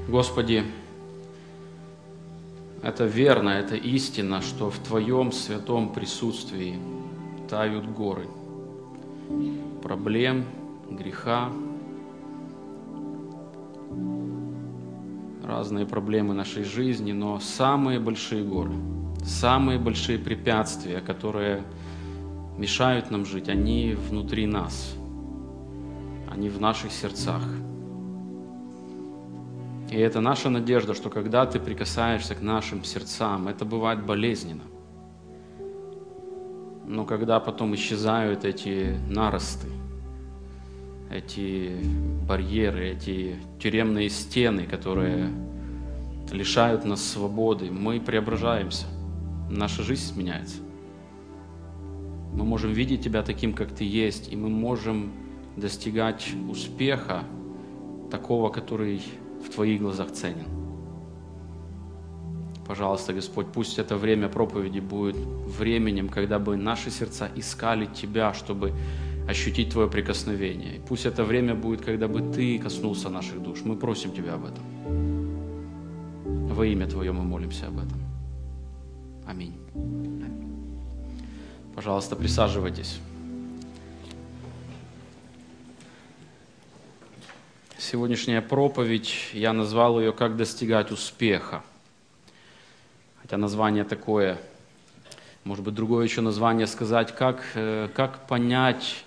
Господи, это верно, это истина, что в Твоем святом присутствии тают горы проблем, греха, разные проблемы нашей жизни, но самые большие горы, самые большие препятствия, которые мешают нам жить, они внутри нас, они в наших сердцах. И это наша надежда, что когда Ты прикасаешься к нашим сердцам, это бывает болезненно. Но когда потом исчезают эти наросты, эти барьеры, эти тюремные стены, которые лишают нас свободы, мы преображаемся, наша жизнь меняется. Мы можем видеть Тебя таким, как Ты есть, и мы можем достигать успеха, такого, который в Твоих глазах ценен. Пожалуйста, Господь, пусть это время проповеди будет временем, когда бы наши сердца искали Тебя, чтобы ощутить Твое прикосновение. И пусть это время будет, когда бы Ты коснулся наших душ. Мы просим Тебя об этом. Во имя Твое мы молимся об этом. Аминь. Пожалуйста, присаживайтесь. Сегодняшняя проповедь, я назвал ее «Как достигать успеха». Хотя название такое, может быть, другое еще название сказать, как понять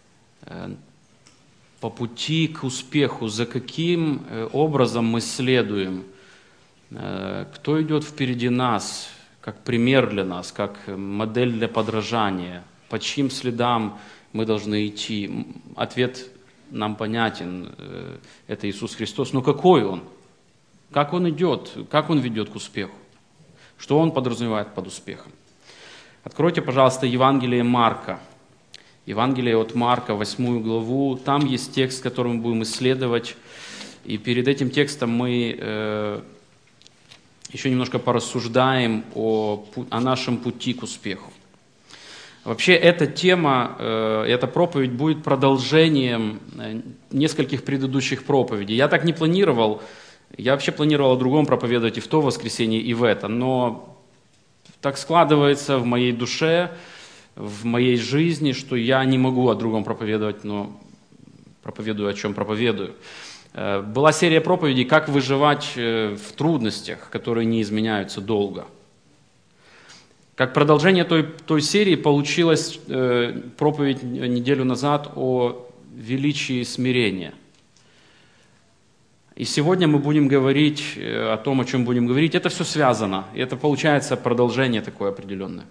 по пути к успеху, за каким образом мы следуем, кто идет впереди нас, как пример для нас, как модель для подражания, по чьим следам мы должны идти. Ответ нам понятен, это Иисус Христос. Но какой Он? Как Он идет? Как Он ведет к успеху? Что Он подразумевает под успехом? Откройте, пожалуйста, Евангелие Марка. Евангелие от Марка, 8 главу. Там есть текст, который мы будем исследовать. И перед этим текстом мы еще немножко порассуждаем о нашем пути к успеху. Вообще эта тема, эта проповедь будет продолжением нескольких предыдущих проповедей. Я так не планировал, я вообще планировал о другом проповедовать и в то воскресенье, и в это, но так складывается в моей душе, в моей жизни, что я не могу о другом проповедовать, но проповедую, о чем проповедую. Была серия проповедей «Как выживать в трудностях, которые не изменяются долго». Как продолжение той серии получилась проповедь неделю назад о величии смирения. И сегодня мы будем говорить о том, о чем будем говорить. Это все связано. И это получается продолжение такое определенное.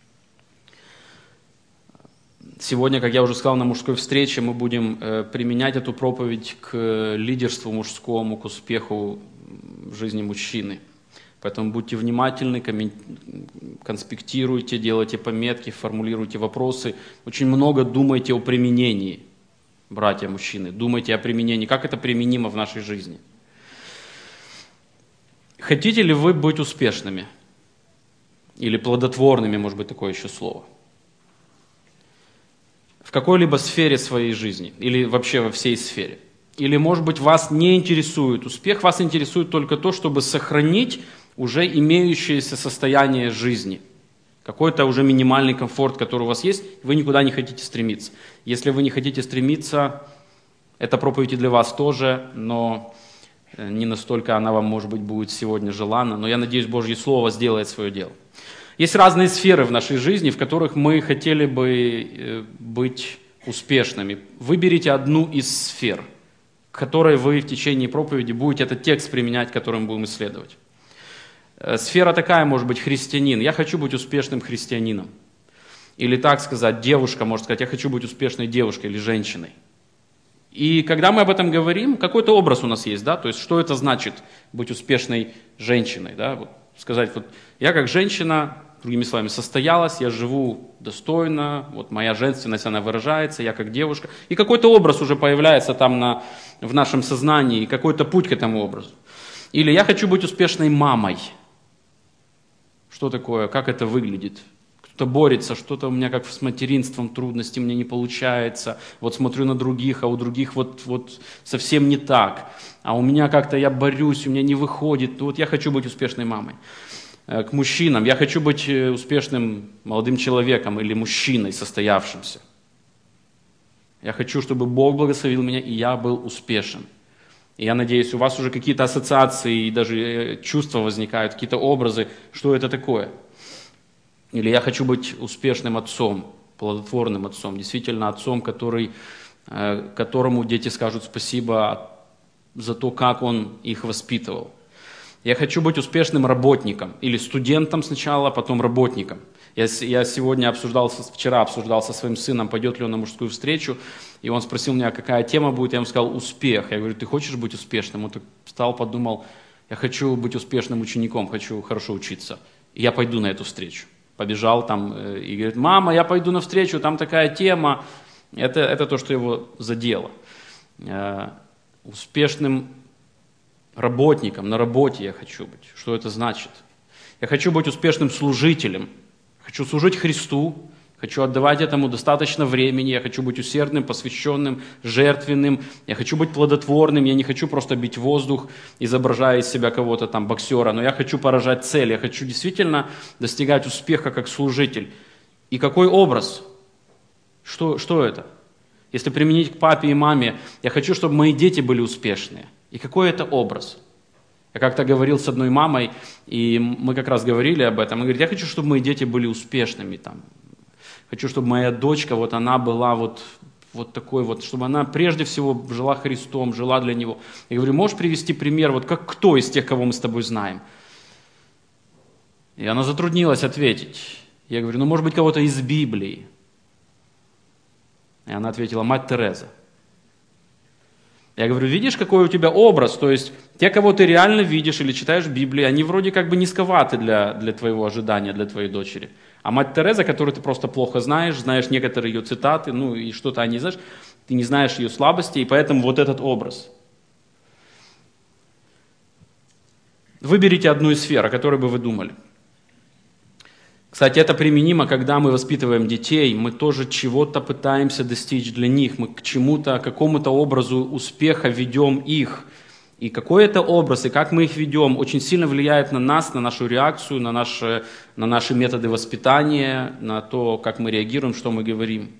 Сегодня, как я уже сказал, на мужской встрече мы будем применять эту проповедь к лидерству мужскому, к успеху в жизни мужчины. Поэтому будьте внимательны, конспектируйте, делайте пометки, формулируйте вопросы. Очень много думайте о применении, братья-мужчины. Думайте о применении, как это применимо в нашей жизни. Хотите ли вы быть успешными? Или плодотворными, может быть, такое еще слово? В какой-либо сфере своей жизни, или вообще во всей сфере. Или, может быть, вас не интересует успех, вас интересует только то, чтобы сохранить уже имеющееся состояние жизни. Какой-то уже минимальный комфорт, который у вас есть, вы никуда не хотите стремиться. Если вы не хотите стремиться, эта проповедь и для вас тоже, но не настолько она вам, может быть, будет сегодня желанна. Но я надеюсь, Божье Слово сделает свое дело. Есть разные сферы в нашей жизни, в которых мы хотели бы быть успешными. Выберите одну из сфер, к которой вы в течение проповеди будете этот текст применять, который мы будем исследовать. Сфера такая, может быть, христианин. Я хочу быть успешным христианином. Или так сказать, девушка может сказать, я хочу быть успешной девушкой или женщиной. И когда мы об этом говорим, какой-то образ у нас есть, да, то есть что это значит быть успешной женщиной, да, вот сказать, вот я как женщина, другими словами, состоялась, я живу достойно, вот моя женственность, она выражается, я как девушка, и какой-то образ уже появляется там в нашем сознании, какой-то путь к этому образу. Или я хочу быть успешной мамой. Что такое, как это выглядит? кто-то борется, что-то у меня как с материнством трудности, мне не получается. Вот смотрю на других, а у других вот совсем не так. А у меня как-то я борюсь, у меня не выходит. Вот я хочу быть успешной мамой. К мужчинам. Я хочу быть успешным молодым человеком или мужчиной состоявшимся. Я хочу, чтобы Бог благословил меня, и я был успешен. И я надеюсь, у вас уже какие-то ассоциации и даже чувства возникают, какие-то образы, что это такое. Или я хочу быть успешным отцом, плодотворным отцом, действительно отцом, которому дети скажут спасибо за то, как он их воспитывал. Я хочу быть успешным работником, или студентом сначала, а потом работником. Я вчера обсуждал со своим сыном, пойдет ли он на мужскую встречу, и он спросил меня, какая тема будет, я ему сказал, успех. Я говорю, ты хочешь быть успешным? Он так встал, подумал, я хочу быть успешным учеником, хочу хорошо учиться, и я пойду на эту встречу. Побежал там и говорит, мама, я пойду на встречу, там такая тема. Это то, что его задело. Успешным работником на работе я хочу быть. Что это значит? Я хочу быть успешным служителем. Хочу служить Христу, хочу отдавать этому достаточно времени, я хочу быть усердным, посвященным, жертвенным, я хочу быть плодотворным, я не хочу просто бить воздух, изображая из себя кого-то там боксера, но я хочу поражать цель, я хочу действительно достигать успеха как служитель. И какой образ? Что это? Если применить к папе и маме, я хочу, чтобы мои дети были успешные. И какой это образ? Я как-то говорил с одной мамой, и мы как раз говорили об этом. Она говорит, я хочу, чтобы мои дети были успешными. Там. Хочу, чтобы моя дочка, вот она была вот такой вот, чтобы она прежде всего жила Христом, жила для Него. Я говорю, можешь привести пример, вот как кто из тех, кого мы с тобой знаем? И она затруднилась ответить. Я говорю, может быть, кого-то из Библии. И она ответила, мать Тереза. Я говорю, видишь, какой у тебя образ? То есть те, кого ты реально видишь или читаешь в Библии, они вроде как бы низковаты для твоего ожидания, для твоей дочери. А мать Тереза, которую ты просто плохо знаешь некоторые ее цитаты, и что-то о ней знаешь, ты не знаешь ее слабости, и поэтому вот этот образ. Выберите одну из сфер, о которой бы вы думали. Кстати, это применимо, когда мы воспитываем детей, мы тоже чего-то пытаемся достичь для них, мы к чему-то, какому-то образу успеха ведем их. И какой это образ, и как мы их ведем, очень сильно влияет на нас, на нашу реакцию, на наши методы воспитания, на то, как мы реагируем, что мы говорим.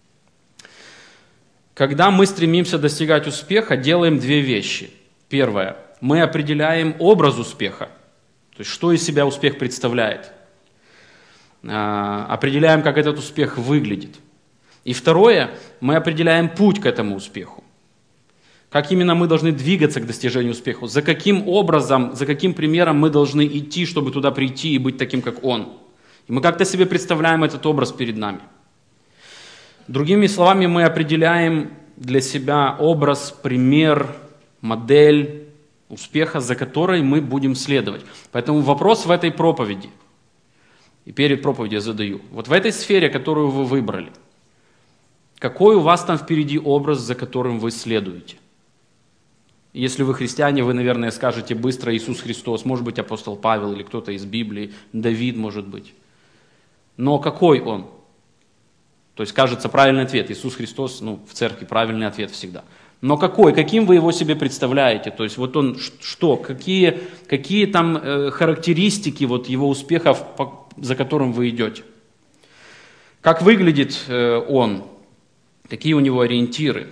Когда мы стремимся достигать успеха, делаем две вещи. Первое, мы определяем образ успеха, то есть что из себя успех представляет. Определяем, как этот успех выглядит. И второе, мы определяем путь к этому успеху. Как именно мы должны двигаться к достижению успеха, за каким образом, за каким примером мы должны идти, чтобы туда прийти и быть таким, как он. И мы как-то себе представляем этот образ перед нами. Другими словами, мы определяем для себя образ, пример, модель успеха, за которой мы будем следовать. Поэтому вопрос в этой проповеди. И перед проповедью я задаю. Вот в этой сфере, которую вы выбрали, какой у вас там впереди образ, за которым вы следуете? Если вы христиане, вы, наверное, скажете быстро Иисус Христос, может быть, апостол Павел или кто-то из Библии, Давид, может быть. Но какой он? То есть, кажется, правильный ответ. Иисус Христос, в церкви правильный ответ всегда. Но какой? Каким вы его себе представляете? То есть вот он что? Какие там характеристики вот его успехов, за которым вы идете? Как выглядит он? Какие у него ориентиры?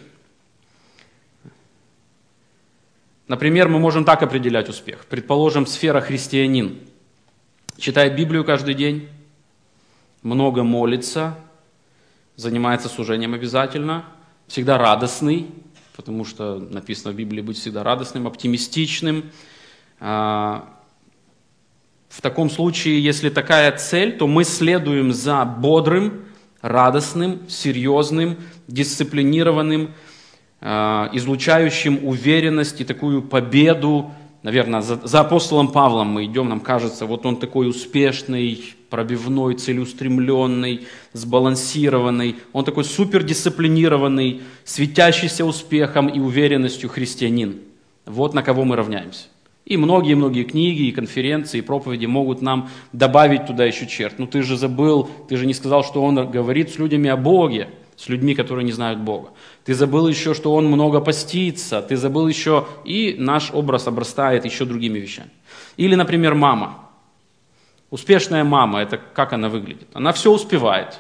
Например, мы можем так определять успех. Предположим, сфера христианин. Читает Библию каждый день, много молится, занимается служением обязательно, всегда радостный, потому что написано в Библии быть всегда радостным, оптимистичным. В таком случае, если такая цель, то мы следуем за бодрым, радостным, серьезным, дисциплинированным, излучающим уверенность и такую победу. Наверное, за апостолом Павлом мы идем, нам кажется, вот он такой успешный, пробивной, целеустремленный, сбалансированный. Он такой супердисциплинированный, светящийся успехом и уверенностью христианин. Вот на кого мы равняемся. И многие-многие книги, и конференции, и проповеди могут нам добавить туда еще черт. Ну ты же забыл, ты же не сказал, что он говорит с людьми о Боге, с людьми, которые не знают Бога. Ты забыл еще, что он много постится, ты забыл еще, и наш образ обрастает еще другими вещами. Или, например, мама. Успешная мама, это как она выглядит? Она все успевает.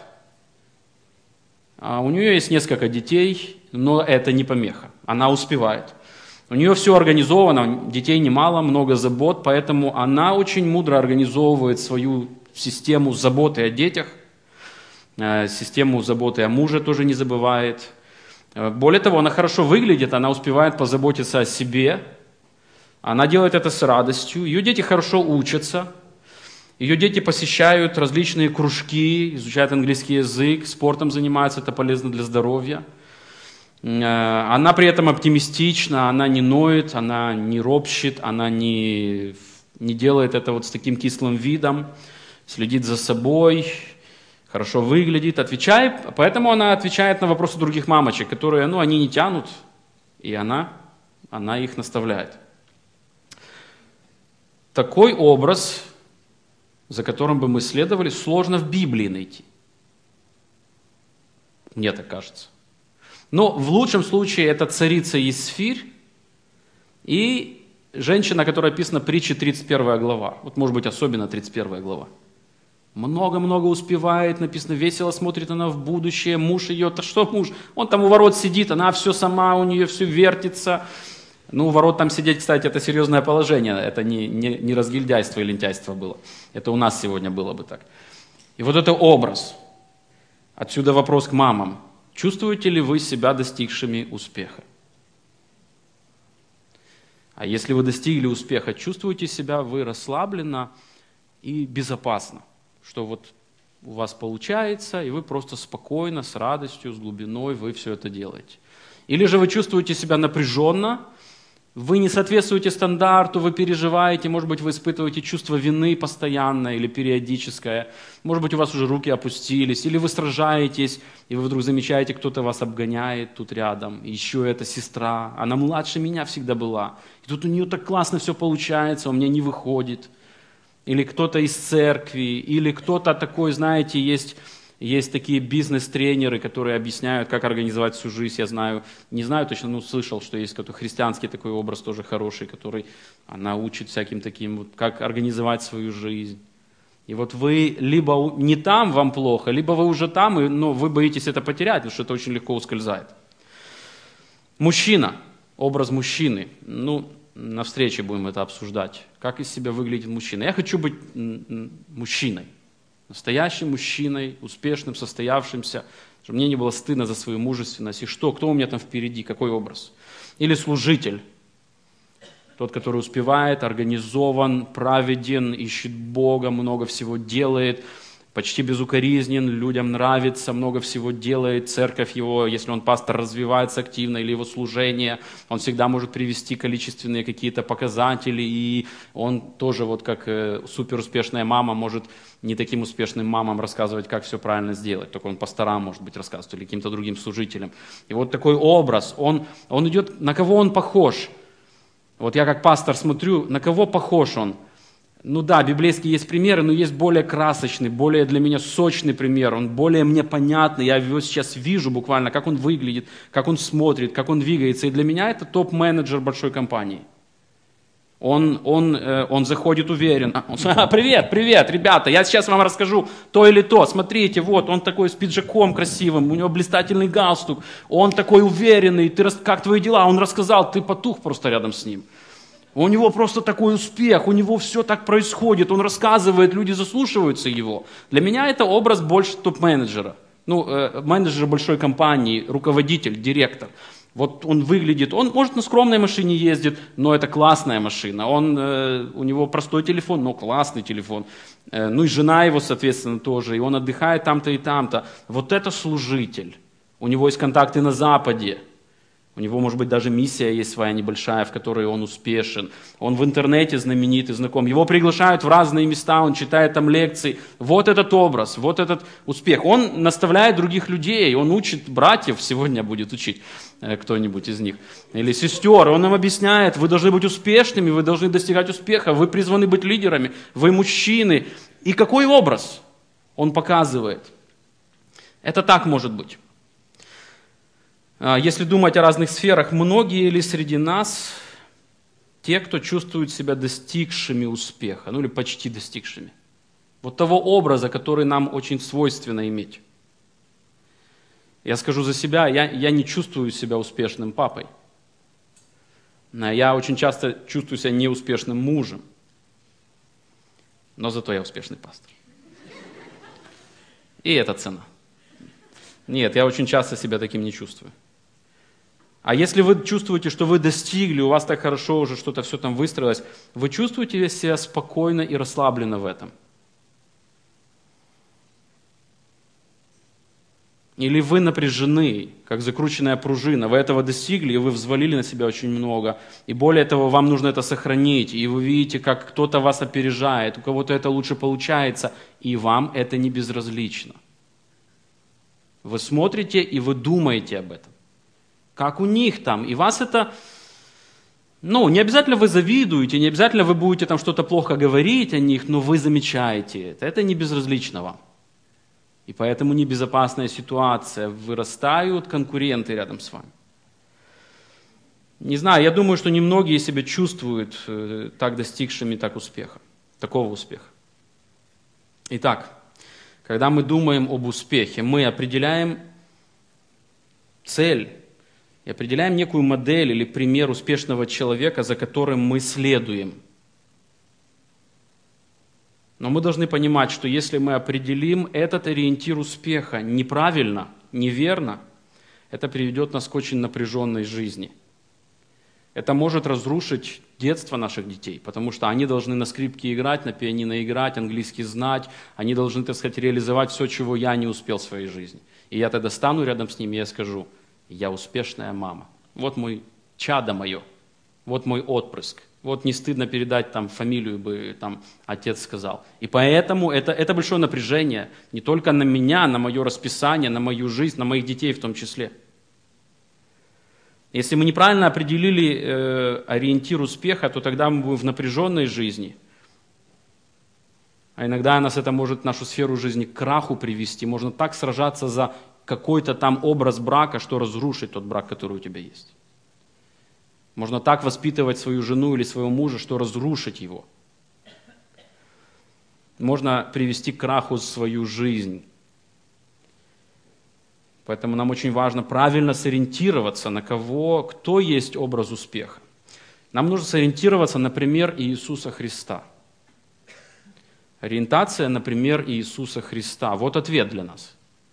У нее есть несколько детей, но это не помеха. Она успевает. У нее все организовано, детей немало, много забот, поэтому она очень мудро организовывает свою систему заботы о детях, систему заботы о муже тоже не забывает. Более того, она хорошо выглядит, она успевает позаботиться о себе, она делает это с радостью, ее дети хорошо учатся, ее дети посещают различные кружки, изучают английский язык, спортом занимаются, это полезно для здоровья. Она при этом оптимистична, она не ноет, она не ропщет, она не делает это вот с таким кислым видом, следит за собой, хорошо выглядит, отвечает. Поэтому она отвечает на вопросы других мамочек, которые, они не тянут, и она их наставляет. Такой образ, за которым бы мы следовали, сложно в Библии найти. Мне так кажется. Но в лучшем случае это царица Есфирь и женщина, которая описана в притче 31 глава. Вот может быть особенно 31 глава. Много-много успевает, написано, весело смотрит она в будущее, муж ее, да что муж, он там у ворот сидит, она все сама, у нее все вертится. У ворот там сидеть, кстати, это серьезное положение, это не разгильдяйство и лентяйство было. Это у нас сегодня было бы так. И вот это образ. Отсюда вопрос к мамам. Чувствуете ли вы себя достигшими успеха? А если вы достигли успеха, чувствуете себя вы расслабленно и безопасно? Что вот у вас получается, и вы просто спокойно, с радостью, с глубиной вы все это делаете. Или же вы чувствуете себя напряженно, вы не соответствуете стандарту, вы переживаете, может быть, вы испытываете чувство вины постоянное или периодическое, может быть, у вас уже руки опустились, или вы сражаетесь, и вы вдруг замечаете, кто-то вас обгоняет тут рядом, еще эта сестра, она младше меня всегда была, и тут у нее так классно все получается, у меня не выходит. Или кто-то из церкви, или кто-то такой, знаете, есть такие бизнес-тренеры, которые объясняют, как организовать всю жизнь. Я знаю, не знаю точно, но слышал, что есть какой-то христианский такой образ тоже хороший, который она учит всяким таким, вот, как организовать свою жизнь. И вот вы либо не там вам плохо, либо вы уже там, но вы боитесь это потерять, потому что это очень легко ускользает. Мужчина, образ мужчины. На встрече будем это обсуждать. Как из себя выглядит мужчина. Я хочу быть мужчиной. Настоящим мужчиной, успешным, состоявшимся. Чтобы мне не было стыдно за свою мужественность. И что? Кто у меня там впереди? Какой образ? Или служитель. Тот, который успевает, организован, праведен, ищет Бога, много всего делает. Почти безукоризнен, людям нравится, много всего делает, церковь его, если он пастор, развивается активно, или его служение, он всегда может привести количественные какие-то показатели, и он тоже, вот как суперуспешная мама, может не таким успешным мамам рассказывать, как все правильно сделать, только он пасторам, может быть, рассказывает, или каким-то другим служителям. И вот такой образ, он идет, на кого он похож? Вот я как пастор смотрю, на кого похож он? Да, библейские есть примеры, но есть более красочный, более для меня сочный пример, он более мне понятный, я его сейчас вижу буквально, как он выглядит, как он смотрит, как он двигается, и для меня это топ-менеджер большой компании. Он заходит уверенно, привет, ребята, я сейчас вам расскажу то или то, смотрите, вот, он такой с пиджаком красивым, у него блистательный галстук, он такой уверенный, как твои дела, он рассказал, ты потух просто рядом с ним. У него просто такой успех, у него все так происходит, он рассказывает, люди заслушиваются его. Для меня это образ больше топ-менеджера, менеджер большой компании, руководитель, директор. Вот он выглядит, он может на скромной машине ездит, но это классная машина. У него простой телефон, но классный телефон. И жена его, соответственно, тоже, и он отдыхает там-то и там-то. Вот это служитель. У него есть контакты на Западе. У него, может быть, даже миссия есть своя небольшая, в которой он успешен. Он в интернете знаменитый, знаком. Его приглашают в разные места, он читает там лекции. Вот этот образ, вот этот успех. Он наставляет других людей, он учит братьев, сегодня будет учить кто-нибудь из них, или сестер. Он им объясняет, вы должны быть успешными, вы должны достигать успеха, вы призваны быть лидерами, вы мужчины. И какой образ он показывает? Это так может быть. Если думать о разных сферах, многие ли среди нас те, кто чувствует себя достигшими успеха, ну или почти достигшими? Вот того образа, который нам очень свойственно иметь. Я скажу за себя, я не чувствую себя успешным папой. Я очень часто чувствую себя неуспешным мужем. Но зато я успешный пастор. И это цена. Нет, я очень часто себя таким не чувствую. А если вы чувствуете, что вы достигли, у вас так хорошо уже что-то все там выстроилось, вы чувствуете себя спокойно и расслабленно в этом? Или вы напряжены, как закрученная пружина, вы этого достигли, и вы взвалили на себя очень много, и более того, вам нужно это сохранить, и вы видите, как кто-то вас опережает, у кого-то это лучше получается, и вам это не безразлично. Вы смотрите, и вы думаете об этом. Как у них там. И вас это, не обязательно вы завидуете, не обязательно вы будете там что-то плохо говорить о них, но вы замечаете это. Это не безразлично вам. И поэтому небезопасная ситуация. Вырастают конкуренты рядом с вами. Не знаю, я думаю, что немногие себя чувствуют так достигшими такого успеха. Итак, когда мы думаем об успехе, мы определяем цель, и определяем некую модель или пример успешного человека, за которым мы следуем. Но мы должны понимать, что если мы определим этот ориентир успеха неправильно, неверно, это приведет нас к очень напряженной жизни. Это может разрушить детство наших детей, потому что они должны на скрипке играть, на пианино играть, английский знать, они должны, так сказать, реализовать все, чего я не успел в своей жизни. И я тогда стану рядом с ними и я скажу: я успешная мама. Вот мой чадо мое, вот мой отпрыск. Вот не стыдно передать там фамилию бы там отец сказал. И поэтому это большое напряжение не только на меня, на мое расписание, на мою жизнь, на моих детей в том числе. Если мы неправильно определили ориентир успеха, то тогда мы будем в напряженной жизни. А иногда это может нашу сферу жизни к краху привести. Можно так сражаться за какой-то там образ брака, что разрушит тот брак, который у тебя есть. Можно так воспитывать свою жену или своего мужа, что разрушить его. Можно привести к краху свою жизнь. Поэтому нам очень важно правильно сориентироваться на кто есть образ успеха. Нам нужно сориентироваться на пример Иисуса Христа. Ориентация на пример Иисуса Христа. Вот ответ для нас.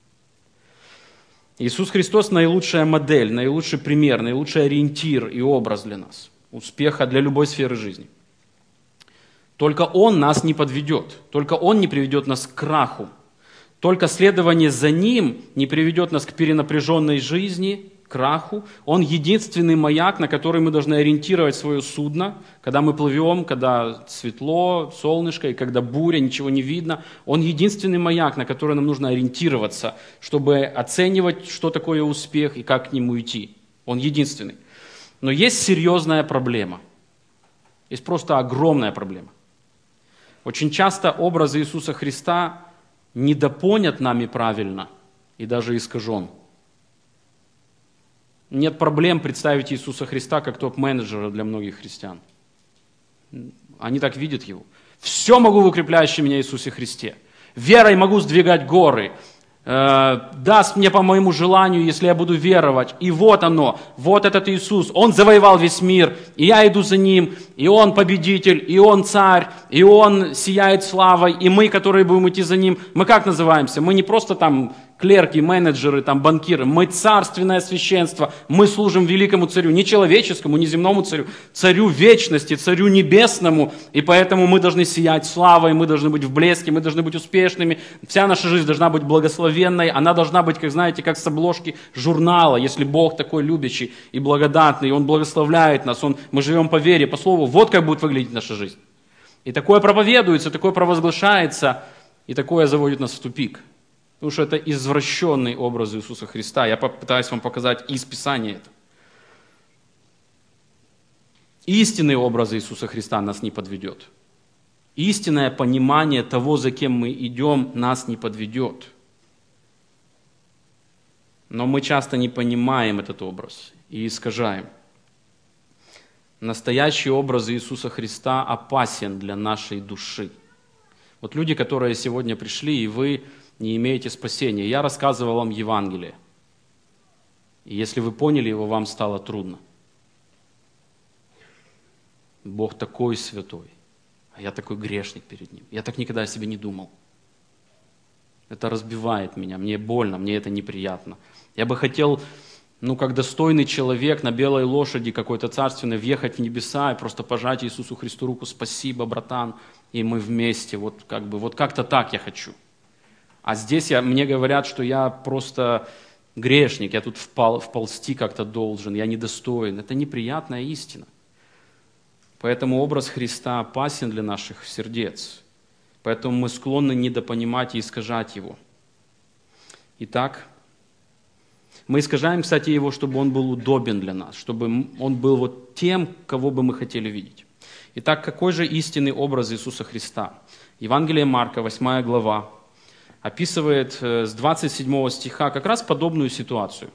Иисус Христос наилучшая модель, наилучший пример, наилучший ориентир и образ для нас. Успеха для любой сферы жизни. Только Он нас не подведет, только Он не приведет нас к краху. Только следование за Ним не приведет нас к перенапряженной жизни, краху. Он единственный маяк, на который мы должны ориентировать свое судно, когда мы плывем, когда светло, солнышко, и когда буря, ничего не видно. Он единственный маяк, на который нам нужно ориентироваться, чтобы оценивать, что такое успех и как к нему идти. Он единственный. Но есть серьезная проблема. Есть просто огромная проблема. Очень часто образ Иисуса Христа недопонят нами правильно и даже искажен. Нет проблем представить Иисуса Христа как топ-менеджера для многих христиан. Они так видят Его. Все могу в укрепляющем меня Иисусе Христе. Верой могу сдвигать горы. Даст мне по моему желанию, если я буду веровать. И вот оно, вот этот Иисус. Он завоевал весь мир, и я иду за Ним. И Он победитель, и Он царь, и Он сияет славой. И мы, которые будем идти за Ним, мы как называемся? Мы не просто там клерки, менеджеры, там, банкиры. Мы царственное священство, мы служим великому царю, не человеческому, не земному царю, царю вечности, царю небесному. И поэтому мы должны сиять славой, мы должны быть в блеске, мы должны быть успешными. Вся наша жизнь должна быть благословенной, она должна быть, как знаете, как с обложки журнала. Если Бог такой любящий и благодатный, Он благословляет нас, мы живем по вере, по слову, вот как будет выглядеть наша жизнь. И такое проповедуется, такое провозглашается, и такое заводит нас в тупик. Потому что это извращенный образ Иисуса Христа. Я попытаюсь вам показать из Писания это. Истинный образ Иисуса Христа нас не подведет. Истинное понимание того, за кем мы идем, нас не подведет. Но мы часто не понимаем этот образ и искажаем. Настоящий образ Иисуса Христа опасен для нашей души. Вот люди, которые сегодня пришли, и вы не имеете спасения. Я рассказывал вам Евангелие. И если вы поняли его, вам стало трудно. Бог такой святой, а я такой грешник перед Ним. Я так никогда о себе не думал. Это разбивает меня, мне больно, мне это неприятно. Я бы хотел, как достойный человек на белой лошади какой-то царственной, въехать в небеса и просто пожать Иисусу Христу руку: спасибо, братан, и мы вместе, вот как-то так я хочу. А здесь мне говорят, что я просто грешник, я тут вползти как-то должен, я недостоин. Это неприятная истина. Поэтому образ Христа опасен для наших сердец. Поэтому мы склонны недопонимать и искажать его. Итак, мы искажаем, кстати, его, чтобы он был удобен для нас, чтобы он был вот тем, кого бы мы хотели видеть. Итак, какой же истинный образ Иисуса Христа? Евангелие Марка, 8 глава, описывает с 27 стиха как раз подобную ситуацию.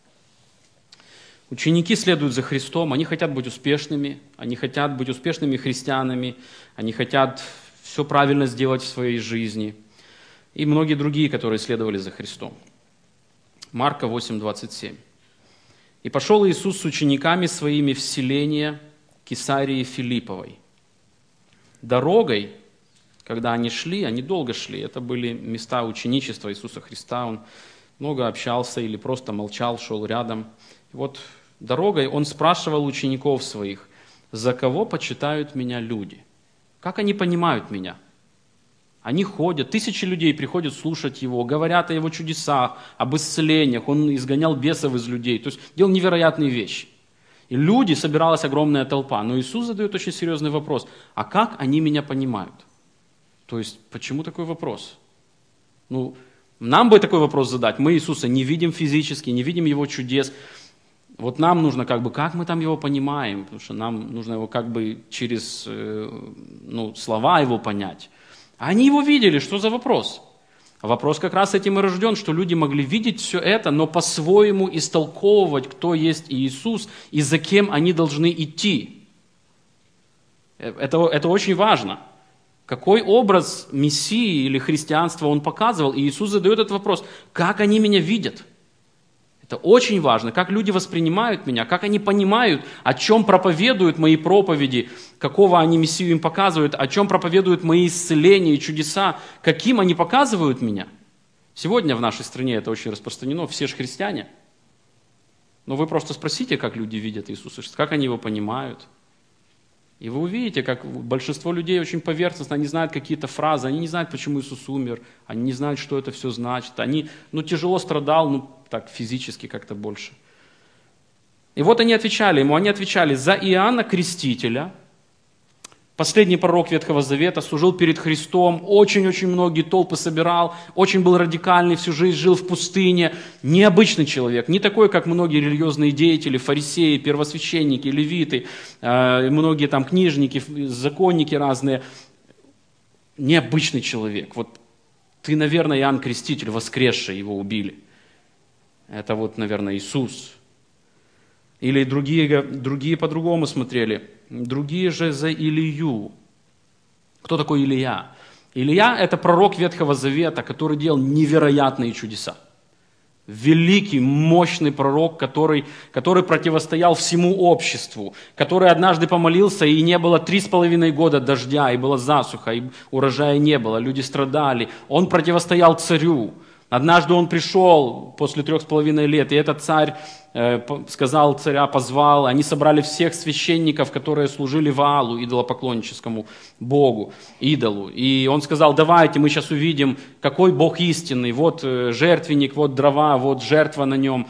Ученики следуют за Христом, они хотят быть успешными христианами, они хотят все правильно сделать в своей жизни. И многие другие, которые следовали за Христом. Марка 8:27. «И пошел Иисус с учениками своими в селение Кесарии Филипповой. Дорогой, когда они шли, они долго шли, это были места ученичества Иисуса Христа, Он много общался или просто молчал, шел рядом. И вот дорогой Он спрашивал учеников своих: за кого почитают меня люди? Как они понимают меня? Они ходят, тысячи людей приходят слушать Его, говорят о Его чудесах, об исцелениях, Он изгонял бесов из людей, то есть делал невероятные вещи. И люди, собиралась огромная толпа, но Иисус задает очень серьезный вопрос: а как они меня понимают? То есть, почему такой вопрос? Нам бы такой вопрос задать, мы Иисуса не видим физически, не видим Его чудес. Вот нам нужно как мы там Его понимаем, потому что нам нужно Его через слова Его понять. А они Его видели, что за вопрос? Вопрос как раз этим и рожден, что люди могли видеть все это, но по-своему истолковывать, кто есть Иисус и за кем они должны идти. Это очень важно. Какой образ Мессии или христианства Он показывал? И Иисус задает этот вопрос: как они меня видят? Это очень важно, как люди воспринимают меня, как они понимают, о чем проповедуют мои проповеди, какого они Мессию им показывают, о чем проповедуют мои исцеления и чудеса, каким они показывают меня. Сегодня в нашей стране это очень распространено, все же христиане. Но вы просто спросите, как люди видят Иисуса, как они Его понимают. И вы увидите, как большинство людей очень поверхностно, они знают какие-то фразы, они не знают, почему Иисус умер, они не знают, что это все значит. Они, тяжело страдал, так физически как-то больше. И вот они отвечали за Иоанна Крестителя, последний пророк Ветхого Завета, служил перед Христом, очень-очень многие толпы собирал, очень был радикальный, всю жизнь жил в пустыне, необычный человек, не такой, как многие религиозные деятели, фарисеи, первосвященники, левиты, многие там книжники, законники разные. Необычный человек. Вот ты, наверное, Иоанн Креститель, воскресший, его убили. Это наверное, Иисус. Или другие по-другому смотрели. Другие же за Илию. Кто такой Илия? Илия – это пророк Ветхого Завета, который делал невероятные чудеса. Великий, мощный пророк, который противостоял всему обществу, который однажды помолился, и не было 3,5 года дождя, и была засуха, и урожая не было, люди страдали. Он противостоял царю. Однажды он пришел после 3,5 лет, и этот царь сказал, царя позвал, они собрали всех священников, которые служили Ваалу, идолопоклонническому богу, идолу. И он сказал, давайте, мы сейчас увидим, какой Бог истинный. Вот жертвенник, вот дрова, вот жертва на нем,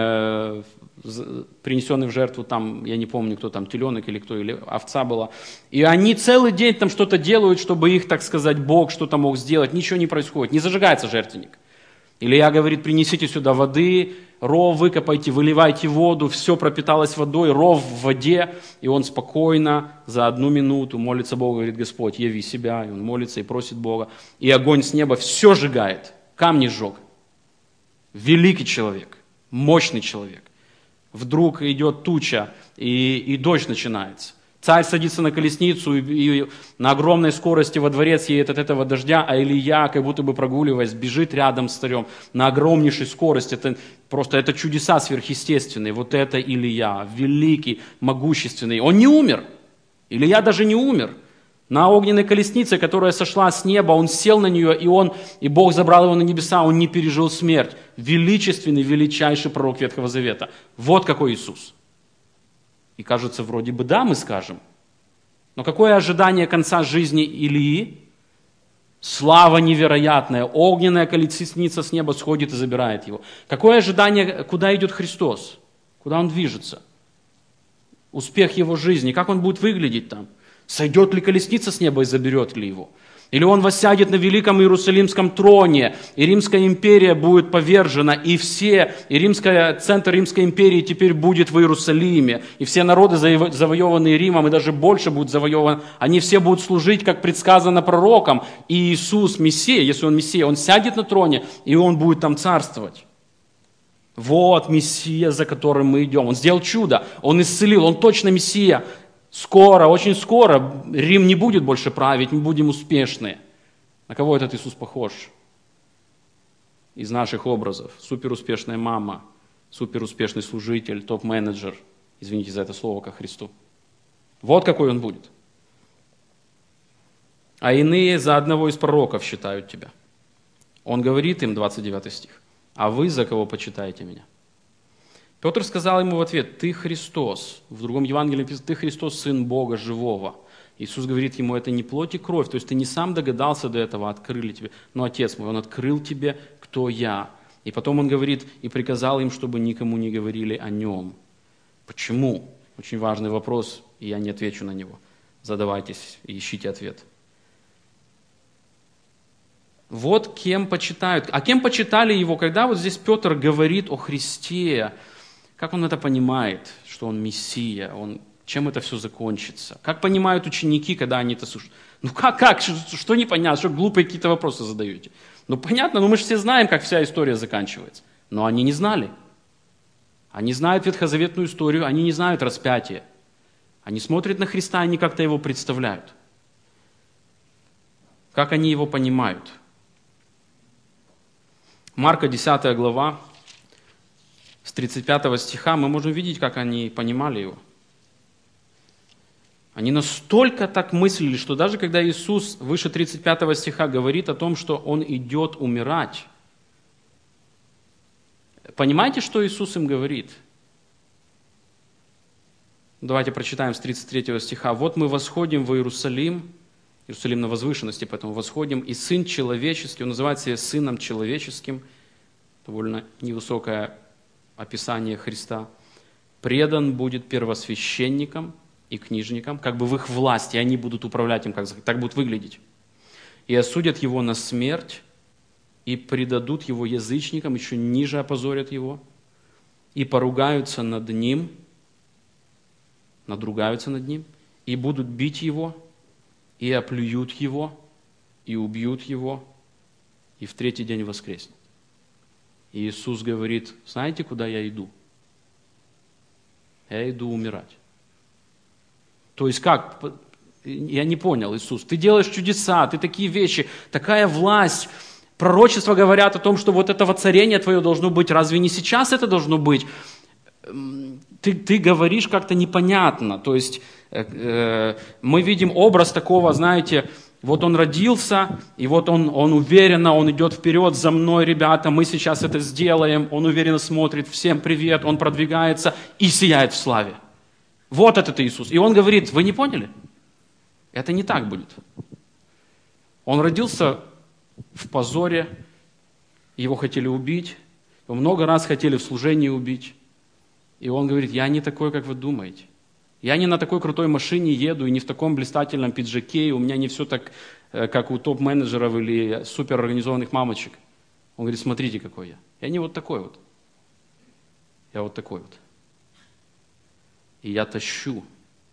принесенный в жертву, там, я не помню, кто там, теленок или кто, или овца была. И они целый день там что-то делают, чтобы их, так сказать, Бог что-то мог сделать. Ничего не происходит, не зажигается жертвенник. Илья говорит, принесите сюда воды, ров выкопайте, выливайте воду, все пропиталось водой, ров в воде, и он спокойно за 1 минуту молится Богу, говорит, Господь, яви себя, и он молится и просит Бога, и огонь с неба все сжигает, камни сжег. Великий человек, мощный человек. Вдруг идет туча, и дождь начинается. Царь садится на колесницу и на огромной скорости во дворец едет от этого дождя, а Илья, как будто бы прогуливаясь, бежит рядом с царем на огромнейшей скорости. Это чудеса сверхъестественные. Вот это Илья, великий, могущественный. Он не умер. Илья даже не умер. На огненной колеснице, которая сошла с неба, он сел на нее, и Бог забрал его на небеса, он не пережил смерть. Величественный, величайший пророк Ветхого Завета. Вот какой Иисус. И кажется, вроде бы да, мы скажем. Но какое ожидание конца жизни Илии? Слава невероятная, огненная колесница с неба сходит и забирает его. Какое ожидание, куда идет Христос? Куда Он движется? Успех его жизни, как он будет выглядеть там? Сойдет ли колесница с неба и заберет ли его? Или он воссядет на великом Иерусалимском троне, и Римская империя будет повержена, и центр Римской империи теперь будет в Иерусалиме, и все народы, завоеванные Римом, и даже больше будут завоеваны, они все будут служить, как предсказано пророком, и Иисус, Мессия, если Он Мессия, Он сядет на троне, и Он будет там царствовать. Вот Мессия, за которым мы идем. Он сделал чудо, Он исцелил, Он точно Мессия. Скоро, очень скоро Рим не будет больше править, мы будем успешны. На кого этот Иисус похож? Из наших образов. Суперуспешная мама, суперуспешный служитель, топ-менеджер. Извините за это слово, ко Христу. Вот какой он будет. А иные за одного из пророков считают тебя. Он говорит им, 29 стих, а вы за кого почитаете меня? Петр сказал ему в ответ, ты Христос. В другом Евангелии написано, ты Христос, Сын Бога Живого. Иисус говорит ему, это не плоть и кровь, то есть ты не сам догадался до этого, открыли тебе, но Отец мой, Он открыл тебе, кто я. И потом Он говорит, и приказал им, чтобы никому не говорили о Нем. Почему? Очень важный вопрос, и я не отвечу на него. Задавайтесь и ищите ответ. Вот кем почитают. А кем почитали Его, когда вот здесь Петр говорит о Христе, как он это понимает, что он Мессия, чем это все закончится? Как понимают ученики, когда они это слушают? Ну как? Что непонятно? Что глупые какие-то вопросы задаете? Ну понятно, мы же все знаем, как вся история заканчивается. Но они не знали. Они знают ветхозаветную историю, они не знают распятие. Они смотрят на Христа, они как-то Его представляют. Как они Его понимают? Марка 10 глава, с 35 стиха мы можем видеть, как они понимали Его. Они настолько так мыслили, что даже когда Иисус выше 35 стиха говорит о том, что Он идет умирать, понимаете, что Иисус им говорит? Давайте прочитаем с 33 стиха. «Вот мы восходим в Иерусалим на возвышенности, поэтому восходим, и Сын Человеческий, Он называет себя Сыном Человеческим, довольно невысокое описание Христа, предан будет первосвященникам и книжникам, как бы в их власти, и они будут управлять им, как так будут выглядеть. И осудят Его на смерть, и предадут Его язычникам, еще ниже опозорят Его, и поругаются над Ним, надругаются над Ним, и будут бить Его, и оплюют Его, и убьют Его, и в 3-й день воскреснет». И Иисус говорит, знаете, куда я иду? Я иду умирать. То есть как? Я не понял, Иисус. Ты делаешь чудеса, ты такие вещи, такая власть. Пророчества говорят о том, что вот это воцарение твое должно быть. Разве не сейчас это должно быть? Ты говоришь как-то непонятно. То есть мы видим образ такого, знаете, Вот он родился, и вот он уверенно, он идет вперед за мной, ребята, мы сейчас это сделаем. Он уверенно смотрит, всем привет, он продвигается и сияет в славе. Вот этот Иисус. И он говорит, вы не поняли? Это не так будет. Он родился в позоре, его хотели убить, его много раз хотели в служении убить. И он говорит, я не такой, как вы думаете. Я не на такой крутой машине еду, и не в таком блистательном пиджаке, и у меня не все так, как у топ-менеджеров или суперорганизованных мамочек. Он говорит, смотрите, какой я. Я не вот такой вот. Я вот такой вот. И я тащу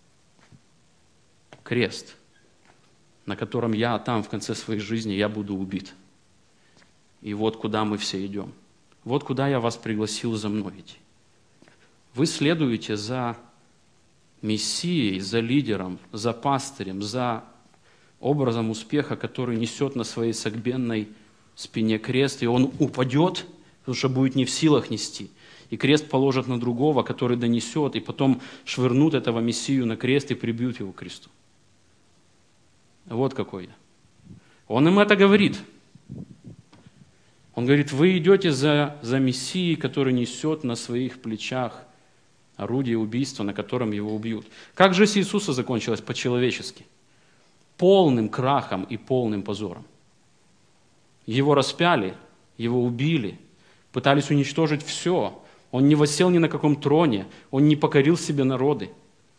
крест, на котором я там в конце своей жизни я буду убит. И вот куда мы все идем. Вот куда я вас пригласил за мной идти. Вы следуете за Мессией, за лидером, за пастырем, за образом успеха, который несет на своей согбенной спине крест, и он упадет, потому что будет не в силах нести. И крест положат на другого, который донесет, и потом швырнут этого Мессию на крест и прибьют его к кресту. Вот какой я. Он им это говорит. Он говорит, вы идете за Мессией, который несет на своих плечах орудие убийства, на котором его убьют. Как жизнь Иисуса закончилась по-человечески? Полным крахом и полным позором. Его распяли, его убили, пытались уничтожить все. Он не воссел ни на каком троне, он не покорил себе народы.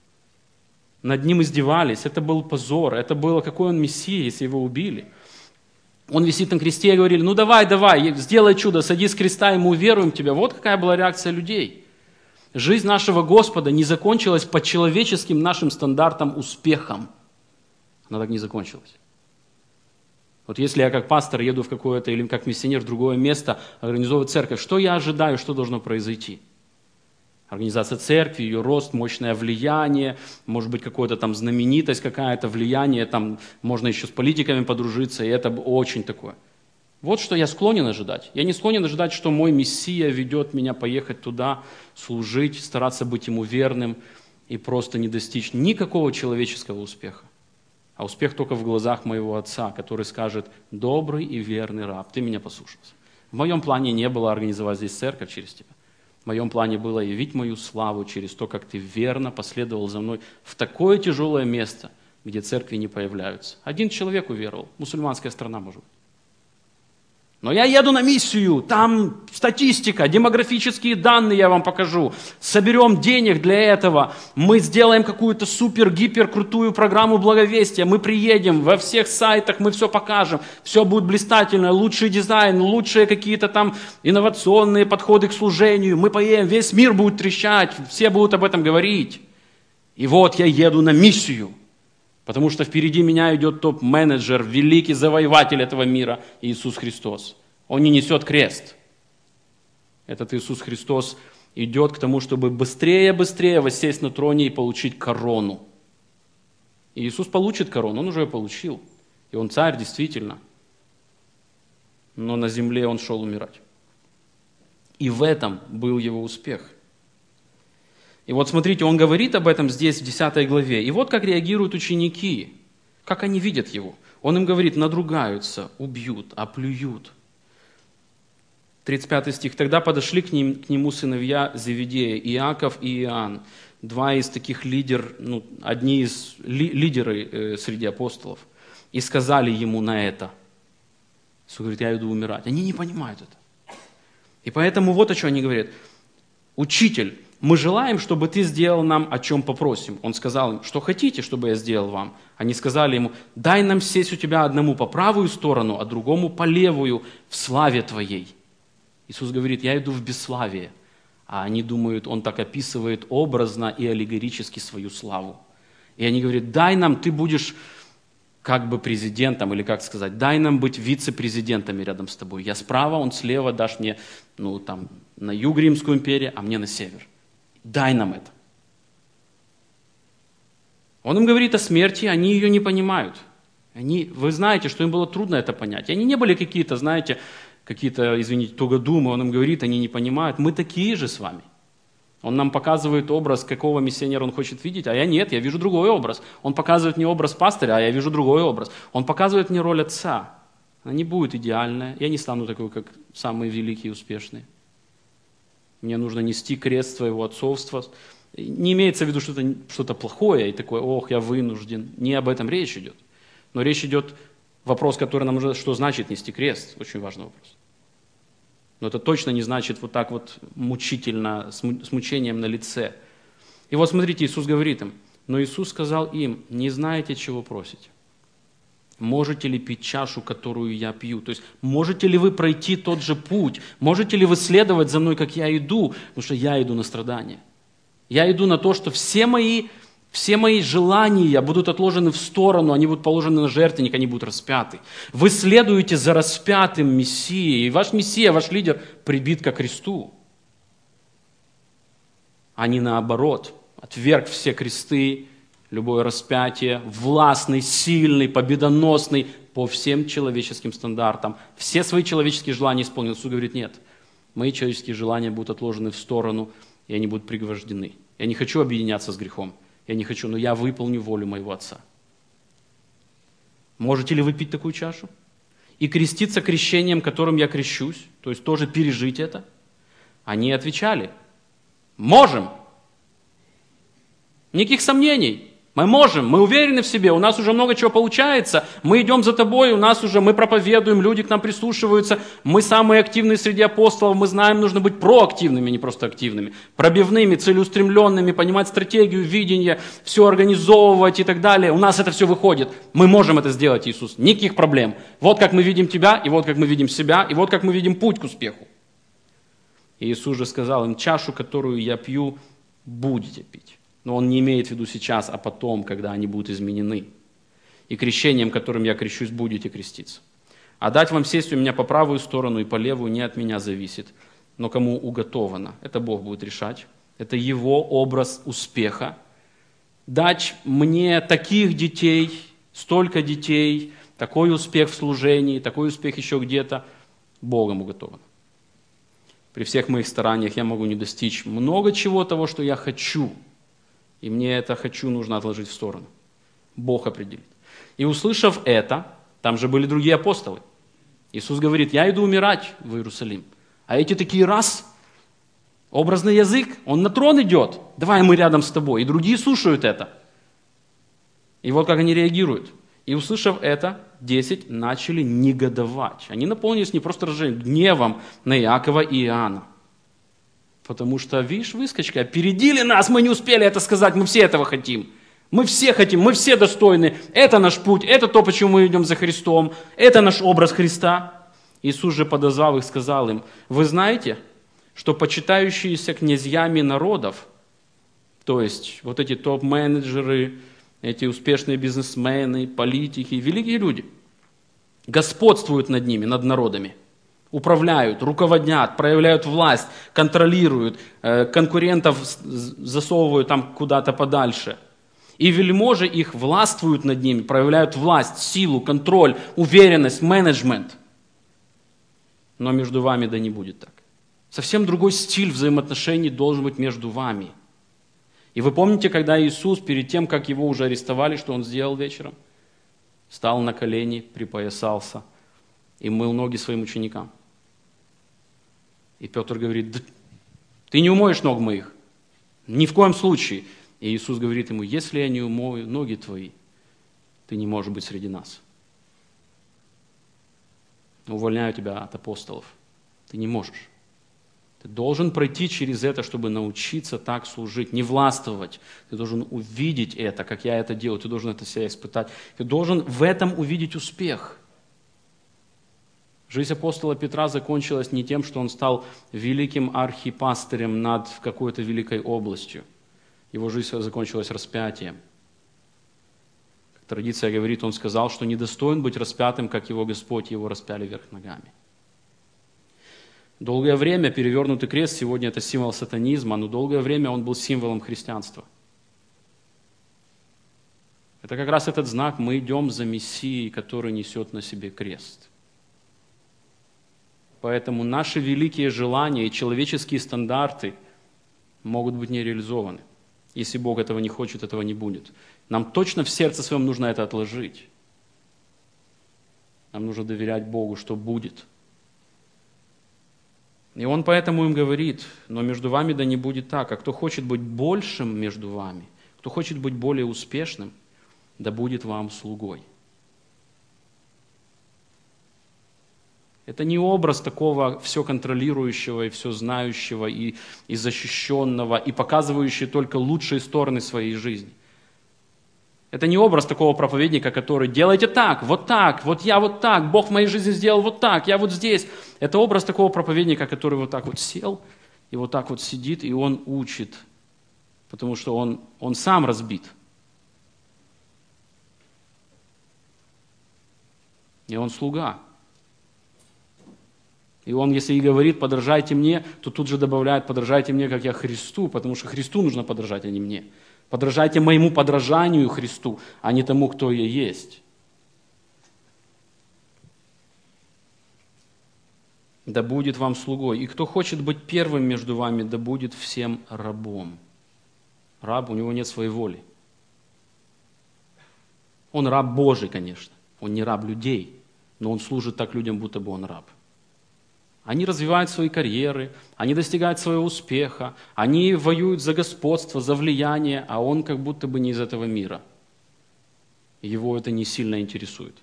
Над ним издевались, это был позор, это было, какой он Мессия, если его убили. Он висит на кресте и говорили, ну давай, сделай чудо, садись с креста, и мы уверуем в тебя. Вот какая была реакция людей. Жизнь нашего Господа не закончилась по человеческим нашим стандартам успехом. Она так не закончилась. Вот если я как пастор еду в какое-то, или как миссионер в другое место, организовывать церковь, что я ожидаю, что должно произойти? Организация церкви, ее рост, мощное влияние, может быть, какая-то там знаменитость, какая-то влияние, там можно еще с политиками подружиться, и это очень такое. Вот что я склонен ожидать. Я не склонен ожидать, что мой Мессия ведет меня поехать туда, служить, стараться быть ему верным и просто не достичь никакого человеческого успеха. А успех только в глазах моего Отца, который скажет, добрый и верный раб, ты меня послушался. В моем плане не было организовать здесь церковь через тебя. В моем плане было явить мою славу через то, как ты верно последовал за мной в такое тяжелое место, где церкви не появляются. Один человек уверовал, мусульманская страна, может быть. Но я еду на миссию, там статистика, демографические данные я вам покажу. Соберем денег для этого, мы сделаем какую-то супер-гипер крутую программу благовестия, мы приедем, во всех сайтах мы все покажем, все будет блистательно, лучший дизайн, лучшие какие-то там инновационные подходы к служению, мы поедем, весь мир будет трещать, все будут об этом говорить. И вот я еду на миссию. Потому что впереди меня идет топ-менеджер, великий завоеватель этого мира, Иисус Христос. Он не несет крест. Этот Иисус Христос идет к тому, чтобы быстрее воссесть на троне и получить корону. И Иисус получит корону, он уже ее получил. И он царь действительно. Но на земле он шел умирать. И в этом был его успех. И вот смотрите, он говорит об этом здесь, в 10 главе. И вот как реагируют ученики, как они видят его. Он им говорит, надругаются, убьют, оплюют. 35 стих. Тогда подошли к нему сыновья Зеведея, Иаков и Иоанн, два из таких одни из лидеры среди апостолов, и сказали ему на это. Иисус говорит, я иду умирать. Они не понимают это. И поэтому вот о чем они говорят. Учитель, мы желаем, чтобы ты сделал нам, о чем попросим. Он сказал им, что хотите, чтобы я сделал вам? Они сказали ему, дай нам сесть у тебя одному по правую сторону, а другому по левую в славе твоей. Иисус говорит, я иду в бесславие. А они думают, он так описывает образно и аллегорически свою славу. И они говорят, дай нам, ты будешь как бы президентом, или как сказать, дай нам быть вице-президентами рядом с тобой. Я справа, он слева, дашь мне на юг Римскую империю, а мне на север. Дай нам это. Он им говорит о смерти, они ее не понимают. Вы знаете, что им было трудно это понять. И они не были какие-то, извините, тугодумы. Он им говорит, они не понимают. Мы такие же с вами. Он нам показывает образ, какого миссионера он хочет видеть, а я нет, я вижу другой образ. Он показывает мне образ пастыря, а я вижу другой образ. Он показывает мне роль отца. Она не будет идеальная, я не стану такой, как самые великие и успешные. Мне нужно нести крест своего отцовства. Не имеется в виду что-то плохое и такое, ох, я вынужден. Не об этом речь идет. Но речь идет, вопрос, который нам нужно, что значит нести крест, очень важный вопрос. Но это точно не значит вот так вот мучительно, с мучением на лице. И вот смотрите, Иисус говорит им, но Иисус сказал им, не знаете, чего просите. Можете ли пить чашу, которую я пью? То есть, можете ли вы пройти тот же путь? Можете ли вы следовать за мной, как я иду? Потому что я иду на страдания. Я иду на то, что все мои желания будут отложены в сторону, они будут положены на жертвенник, они будут распяты. Вы следуете за распятым Мессией, и ваш Мессия, ваш лидер прибит ко кресту. А не наоборот, отверг все кресты, любое распятие, властный, сильный, победоносный по всем человеческим стандартам. Все свои человеческие желания исполнил. Иисус говорит, нет, мои человеческие желания будут отложены в сторону, и они будут пригвождены. Я не хочу объединяться с грехом. Я не хочу, но я выполню волю моего Отца. Можете ли вы пить такую чашу? И креститься крещением, которым я крещусь, то есть тоже пережить это? Они отвечали, можем. Никаких сомнений. Мы можем, мы уверены в себе, у нас уже много чего получается, мы идем за тобой, мы проповедуем, люди к нам прислушиваются, мы самые активные среди апостолов, мы знаем, нужно быть проактивными, не просто активными, пробивными, целеустремленными, понимать стратегию, видение, все организовывать и так далее. У нас это все выходит, мы можем это сделать, Иисус, никаких проблем. Вот как мы видим тебя, и вот как мы видим себя, и вот как мы видим путь к успеху. И Иисус же сказал им, чашу, которую я пью, будете пить. Но он не имеет в виду сейчас, а потом, когда они будут изменены. И крещением, которым я крещусь, будете креститься. А дать вам сесть у меня по правую сторону и по левую не от меня зависит, но кому уготовано. Это Бог будет решать. Это Его образ успеха. Дать мне таких детей, столько детей, такой успех в служении, такой успех еще где-то, Богом уготовано. При всех моих стараниях я могу не достичь много чего того, что я хочу. И мне это «хочу» нужно отложить в сторону. Бог определит. И услышав это, там же были другие апостолы. Иисус говорит, я иду умирать в Иерусалим. А эти такие раз, образный язык, он на трон идет. Давай мы рядом с тобой. И другие слушают это. И вот как они реагируют. И услышав это, 10 начали негодовать. Они наполнились не просто раздражением, гневом на Иакова и Иоанна. Потому что, видишь, выскочка, опередили нас, мы не успели это сказать, мы все этого хотим. Мы все хотим, мы все достойны. Это наш путь, это то, почему мы идем за Христом, это наш образ Христа. Иисус же, подозвав их, сказал им, вы знаете, что почитающиеся князьями народов, то есть вот эти топ-менеджеры, эти успешные бизнесмены, политики, великие люди, господствуют над ними, над народами. Управляют, руководят, проявляют власть, контролируют, конкурентов засовывают там куда-то подальше. И вельможи их властвуют над ними, проявляют власть, силу, контроль, уверенность, менеджмент. Но между вами да не будет так. Совсем другой стиль взаимоотношений должен быть между вами. И вы помните, когда Иисус, перед тем, как его уже арестовали, что он сделал вечером? Встал на колени, припоясался и мыл ноги своим ученикам. И Петр говорит, да, ты не умоешь ног моих. Ни в коем случае. И Иисус говорит ему, если я не умою ноги твои, ты не можешь быть среди нас. Увольняю тебя от апостолов. Ты не можешь. Ты должен пройти через это, чтобы научиться так служить, не властвовать. Ты должен увидеть это, как я это делаю. Ты должен это себя испытать. Ты должен в этом увидеть успех. Жизнь апостола Петра закончилась не тем, что он стал великим архипастырем над какой-то великой областью. Его жизнь закончилась распятием. Как традиция говорит, он сказал, что недостоин быть распятым, как его Господь, его распяли вверх ногами. Долгое время перевернутый крест, сегодня это символ сатанизма, но долгое время он был символом христианства. Это как раз этот знак, мы идем за Мессией, который несет на себе крест. Поэтому наши великие желания и человеческие стандарты могут быть не реализованы. Если Бог этого не хочет, этого не будет. Нам точно в сердце своем нужно это отложить. Нам нужно доверять Богу, что будет. И Он поэтому им говорит: но между вами да не будет так, а кто хочет быть большим между вами, кто хочет быть более успешным, да будет вам слугой. Это не образ такого все контролирующего и все знающего и защищенного, и показывающего только лучшие стороны своей жизни. Это не образ такого проповедника, который: делайте так, вот я вот так, Бог в моей жизни сделал вот так, я вот здесь. Это образ такого проповедника, который вот так вот сел и вот так вот сидит, и он учит, потому что он сам разбит. И он слуга. И он, если и говорит: подражайте мне, то тут же добавляет: подражайте мне, как я Христу, потому что Христу нужно подражать, а не мне. Подражайте моему подражанию Христу, а не тому, кто я есть. Да будет вам слугой. И кто хочет быть первым между вами, да будет всем рабом. Раб, у него нет своей воли. Он раб Божий, конечно. Он не раб людей, но он служит так людям, будто бы он раб. Они развивают свои карьеры, они достигают своего успеха, они воюют за господство, за влияние, а он как будто бы не из этого мира. Его это не сильно интересует.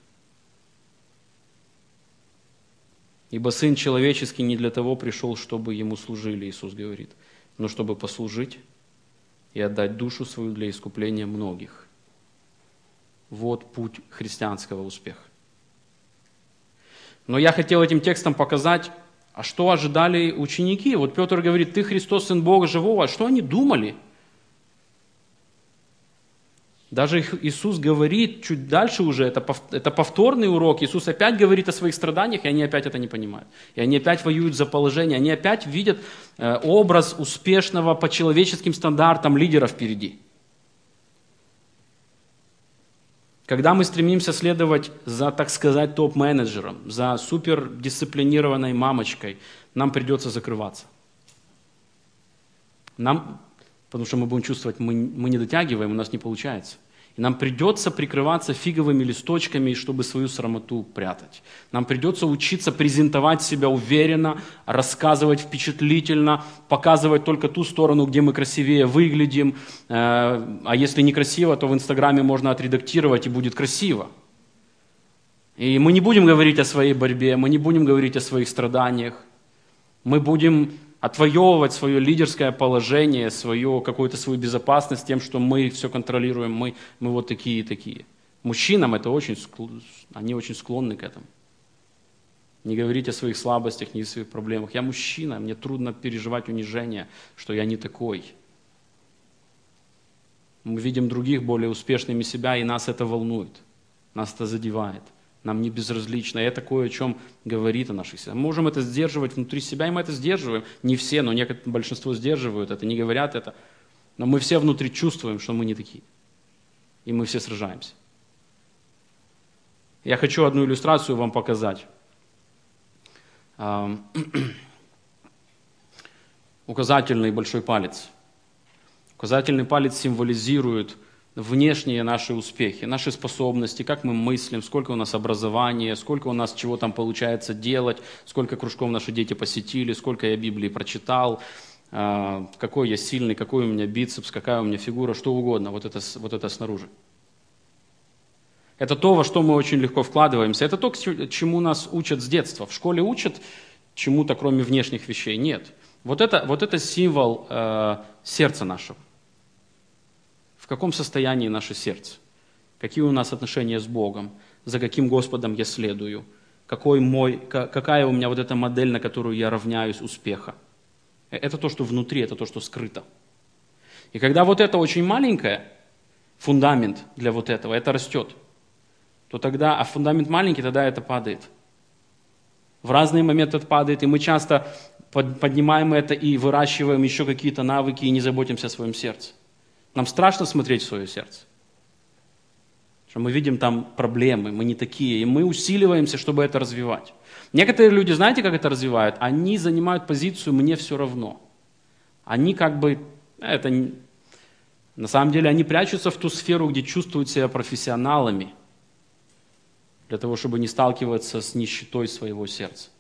Ибо Сын Человеческий не для того пришел, чтобы Ему служили, Иисус говорит, но чтобы послужить и отдать душу свою для искупления многих. Вот путь христианского успеха. Но я хотел этим текстом показать, а что ожидали ученики. Вот Петр говорит: ты Христос, Сын Бога Живого. А что они думали? Даже Иисус говорит чуть дальше уже, это повторный урок. Иисус опять говорит о своих страданиях, и они опять это не понимают. И они опять воюют за положение, они опять видят образ успешного по человеческим стандартам лидера впереди. Когда мы стремимся следовать за, так сказать, топ-менеджером, за супердисциплинированной мамочкой, нам придется закрываться. Потому что мы будем чувствовать, мы не дотягиваем, у нас не получается. И нам придется прикрываться фиговыми листочками, чтобы свою срамоту прятать. Нам придется учиться презентовать себя уверенно, рассказывать впечатлительно, показывать только ту сторону, где мы красивее выглядим. А если некрасиво, то в Инстаграме можно отредактировать, и будет красиво. И мы не будем говорить о своей борьбе, мы не будем говорить о своих страданиях. Мы будем отвоевывать свое лидерское положение, какую-то свою безопасность тем, что мы все контролируем, мы вот такие и такие. Мужчинам они очень склонны к этому. Не говорить о своих слабостях, не о своих проблемах. Я мужчина, мне трудно переживать унижение, что я не такой. Мы видим других более успешными себя, и нас это волнует, нас это задевает. Нам не безразлично. И это такое, о чем говорит о наших силах. Мы можем это сдерживать внутри себя, и мы это сдерживаем. Не все, но большинство сдерживают это, не говорят это. Но мы все внутри чувствуем, что мы не такие. И мы все сражаемся. Я хочу одну иллюстрацию вам показать. Указательный большой палец. Указательный палец символизирует внешние наши успехи, наши способности, как мы мыслим, сколько у нас образования, сколько у нас чего там получается делать, сколько кружков наши дети посетили, сколько я Библии прочитал, какой я сильный, какой у меня бицепс, какая у меня фигура, что угодно, вот это снаружи. Это то, во что мы очень легко вкладываемся, это то, чему нас учат с детства. В школе учат чему-то, кроме внешних вещей, нет. Вот это символ сердца нашего. В каком состоянии наше сердце? Какие у нас отношения с Богом? За каким Господом я следую? Какая у меня вот эта модель, на которую я равняюсь успеха? Это то, что внутри, это то, что скрыто. И когда вот это очень маленькое, фундамент для вот этого, это растет, то тогда, а фундамент маленький, тогда это падает. В разные моменты это падает, и мы часто поднимаем это и выращиваем еще какие-то навыки и не заботимся о своем сердце. Нам страшно смотреть в свое сердце. Что мы видим там проблемы, мы не такие, и мы усиливаемся, чтобы это развивать. Некоторые люди, знаете, как это развивают? Они занимают позицию «мне все равно». они на самом деле они прячутся в ту сферу, где чувствуют себя профессионалами, для того, чтобы не сталкиваться с нищетой своего сердца.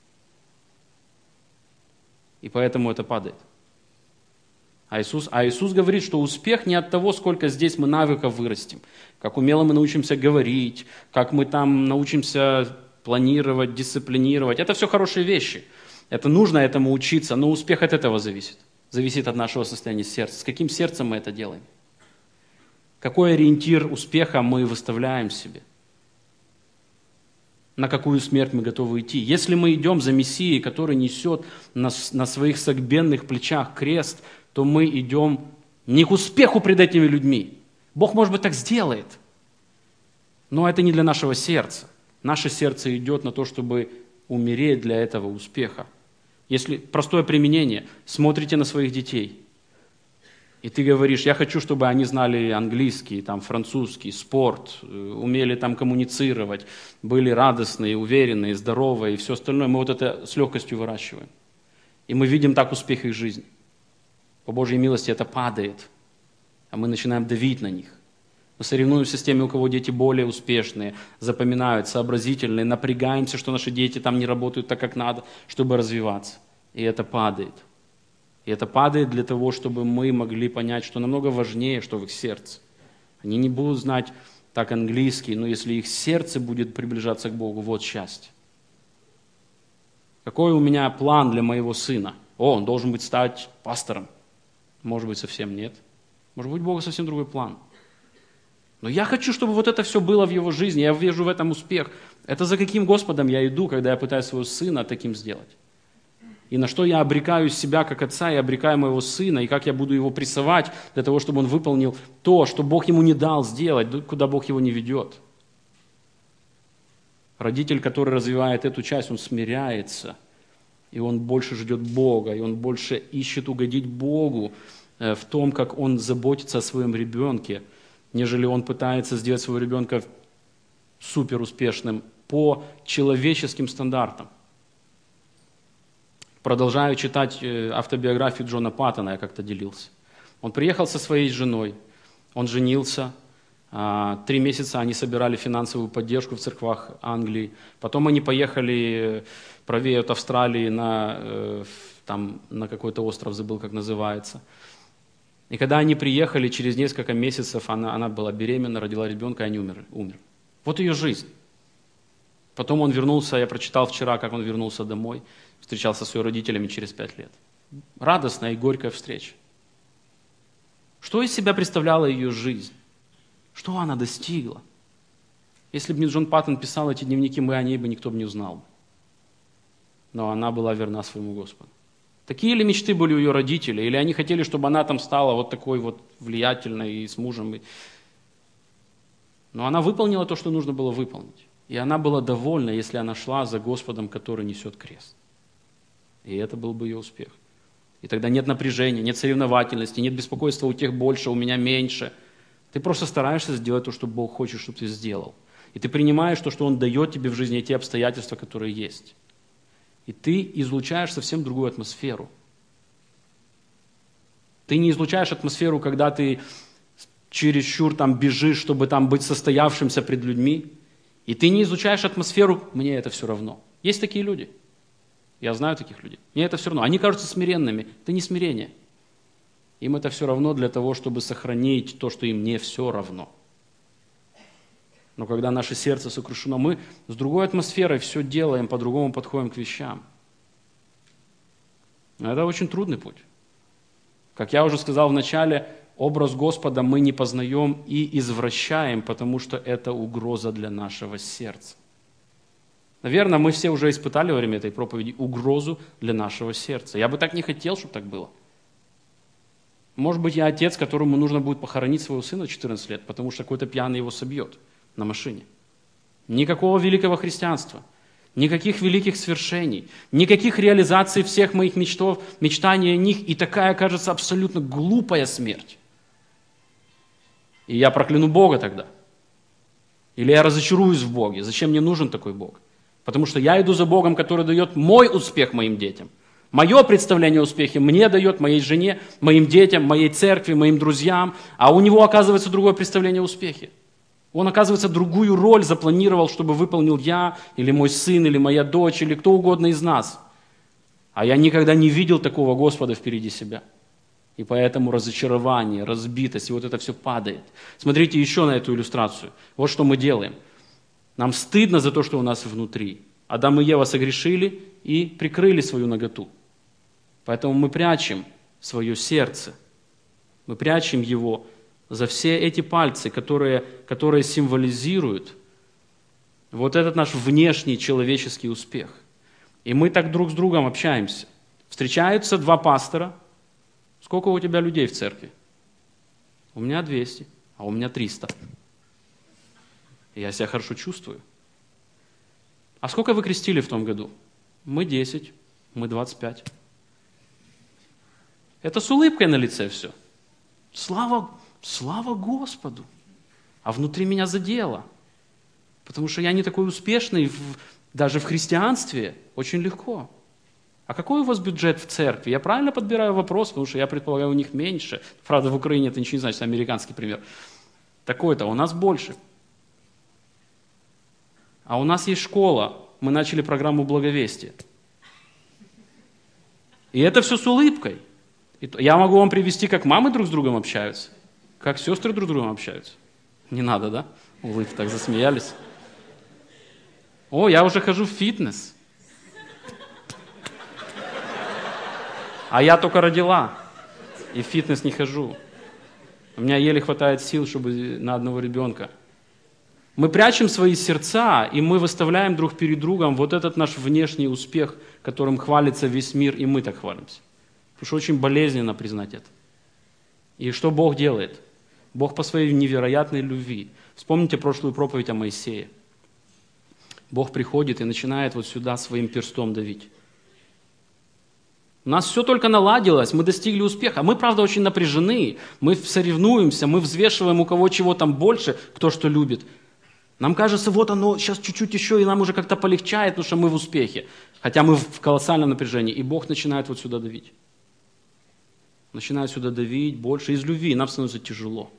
И поэтому это падает. А Иисус говорит, что успех не от того, сколько здесь мы навыков вырастим, как умело мы научимся говорить, как мы там научимся планировать, дисциплинировать. Это все хорошие вещи. Это нужно этому учиться, но успех от этого зависит. Зависит от нашего состояния сердца. С каким сердцем мы это делаем? Какой ориентир успеха мы выставляем себе? На какую смерть мы готовы идти? Если мы идем за Мессией, который несет на своих согбенных плечах крест, то мы идем не к успеху пред этими людьми. Бог, может быть, так сделает, но это не для нашего сердца. Наше сердце идет на то, чтобы умереть для этого успеха. Если простое применение, смотрите на своих детей, и ты говоришь, я хочу, чтобы они знали английский, там, французский, спорт, умели там коммуницировать, были радостные, уверенные, здоровые и все остальное. Мы вот это с легкостью выращиваем. И мы видим так успех их жизни. По Божьей милости это падает, а мы начинаем давить на них. Мы соревнуемся с теми, у кого дети более успешные, запоминают, сообразительные, напрягаемся, что наши дети там не работают так, как надо, чтобы развиваться. И это падает. И это падает для того, чтобы мы могли понять, что намного важнее, что в их сердце. Они не будут знать так английский, но если их сердце будет приближаться к Богу, вот счастье. Какой у меня план для моего сына? Он должен стать пастором. Может быть, совсем нет. Может быть, у Бога совсем другой план. Но я хочу, чтобы вот это все было в его жизни, я вижу в этом успех. Это за каким Господом я иду, когда я пытаюсь своего сына таким сделать? И на что я обрекаю себя как отца, и обрекаю моего сына, и как я буду его прессовать для того, чтобы он выполнил то, что Бог ему не дал сделать, куда Бог его не ведет. Родитель, который развивает эту часть, он смиряется, и он больше ждет Бога, и он больше ищет угодить Богу в том, как он заботится о своем ребенке, нежели он пытается сделать своего ребенка суперуспешным по человеческим стандартам. Продолжаю читать автобиографию Джона Паттона, я как-то делился. Он приехал со своей женой, он женился, 3 месяца они собирали финансовую поддержку в церквах Англии, потом они поехали правее от Австралии на какой-то остров, забыл, как называется. И когда они приехали, через несколько месяцев она была беременна, родила ребенка, и они умер. Вот ее жизнь. Потом он вернулся, я прочитал вчера, как он вернулся домой, встречался с ее родителями через 5 лет. Радостная и горькая встреча. Что из себя представляла ее жизнь? Что она достигла? Если бы не Джон Паттон писал эти дневники, о ней бы никто бы не узнал. Но она была верна своему Господу. Такие ли мечты были у ее родителей? Или они хотели, чтобы она там стала вот такой вот влиятельной и с мужем? Но она выполнила то, что нужно было выполнить. И она была довольна, если она шла за Господом, который несет крест. И это был бы ее успех. И тогда нет напряжения, нет соревновательности, нет беспокойства, у тех больше, у меня меньше. Ты просто стараешься сделать то, что Бог хочет, чтобы ты сделал. И ты принимаешь то, что Он дает тебе в жизни, те обстоятельства, которые есть. И ты излучаешь совсем другую атмосферу. Ты не излучаешь атмосферу, когда ты чересчур там бежишь, чтобы там быть состоявшимся пред людьми. И ты не излучаешь атмосферу, мне это все равно. Есть такие люди. Я знаю таких людей. Мне это все равно. Они кажутся смиренными. Это не смирение. Им это все равно для того, чтобы сохранить то, что им не все равно. Но когда наше сердце сокрушено, мы с другой атмосферой все делаем, по-другому подходим к вещам. Это очень трудный путь. Как я уже сказал в начале, образ Господа мы не познаем и извращаем, потому что это угроза для нашего сердца. Наверное, мы все уже испытали во время этой проповеди угрозу для нашего сердца. Я бы так не хотел, чтобы так было. Может быть, я отец, которому нужно будет похоронить своего сына в 14 лет, потому что какой-то пьяный его собьет на машине. Никакого великого христианства, никаких великих свершений, никаких реализаций всех моих мечтаний о них и такая, кажется, абсолютно глупая смерть. И я прокляну Бога тогда. Или я разочаруюсь в Боге. Зачем мне нужен такой Бог? Потому что я иду за Богом, который дает мой успех моим детям, Мое представление о успехе мне дает, моей жене, моим детям, моей церкви, моим друзьям, а у него оказывается другое представление о успехе. Он, оказывается, другую роль запланировал, чтобы выполнил я, или мой сын, или моя дочь, или кто угодно из нас. А я никогда не видел такого Господа впереди себя. И поэтому разочарование, разбитость, и вот это все падает. Смотрите еще на эту иллюстрацию. Вот что мы делаем. Нам стыдно за то, что у нас внутри. Адам и Ева согрешили и прикрыли свою наготу. Поэтому мы прячем свое сердце. Мы прячем его за все эти пальцы, которые символизируют вот этот наш внешний человеческий успех. И мы так друг с другом общаемся. Встречаются два пастора. Сколько у тебя людей в церкви? У меня 200, а у меня 300. Я себя хорошо чувствую. А сколько вы крестили в том году? Мы 10, мы 25. Это с улыбкой на лице все. Слава Господу. А внутри меня задело. Потому что я не такой успешный даже в христианстве. Очень легко. А какой у вас бюджет в церкви? Я правильно подбираю вопрос, потому что я предполагаю, у них меньше. Правда, в Украине это ничего не значит, американский пример. Такой-то, у нас больше. А у нас есть школа. Мы начали программу благовестия. И это все с улыбкой. Я могу вам привести, как мамы друг с другом общаются, как сестры друг с другом общаются. Не надо, да? Вы так засмеялись. О, я уже хожу в фитнес. А я только родила, и в фитнес не хожу. У меня еле хватает сил, чтобы на одного ребенка. Мы прячем свои сердца, и мы выставляем друг перед другом вот этот наш внешний успех, которым хвалится весь мир, и мы так хвалимся. Потому что очень болезненно признать это. И что Бог делает? Бог по своей невероятной любви. Вспомните прошлую проповедь о Моисее. Бог приходит и начинает вот сюда своим перстом давить. У нас все только наладилось, мы достигли успеха. Мы, правда, очень напряжены, мы соревнуемся, мы взвешиваем, у кого чего там больше, кто что любит. Нам кажется, вот оно сейчас чуть-чуть еще, и нам уже как-то полегчает, потому что мы в успехе. Хотя мы в колоссальном напряжении. И Бог начинает вот сюда давить. Начинает сюда давить больше из любви, нам становится тяжело.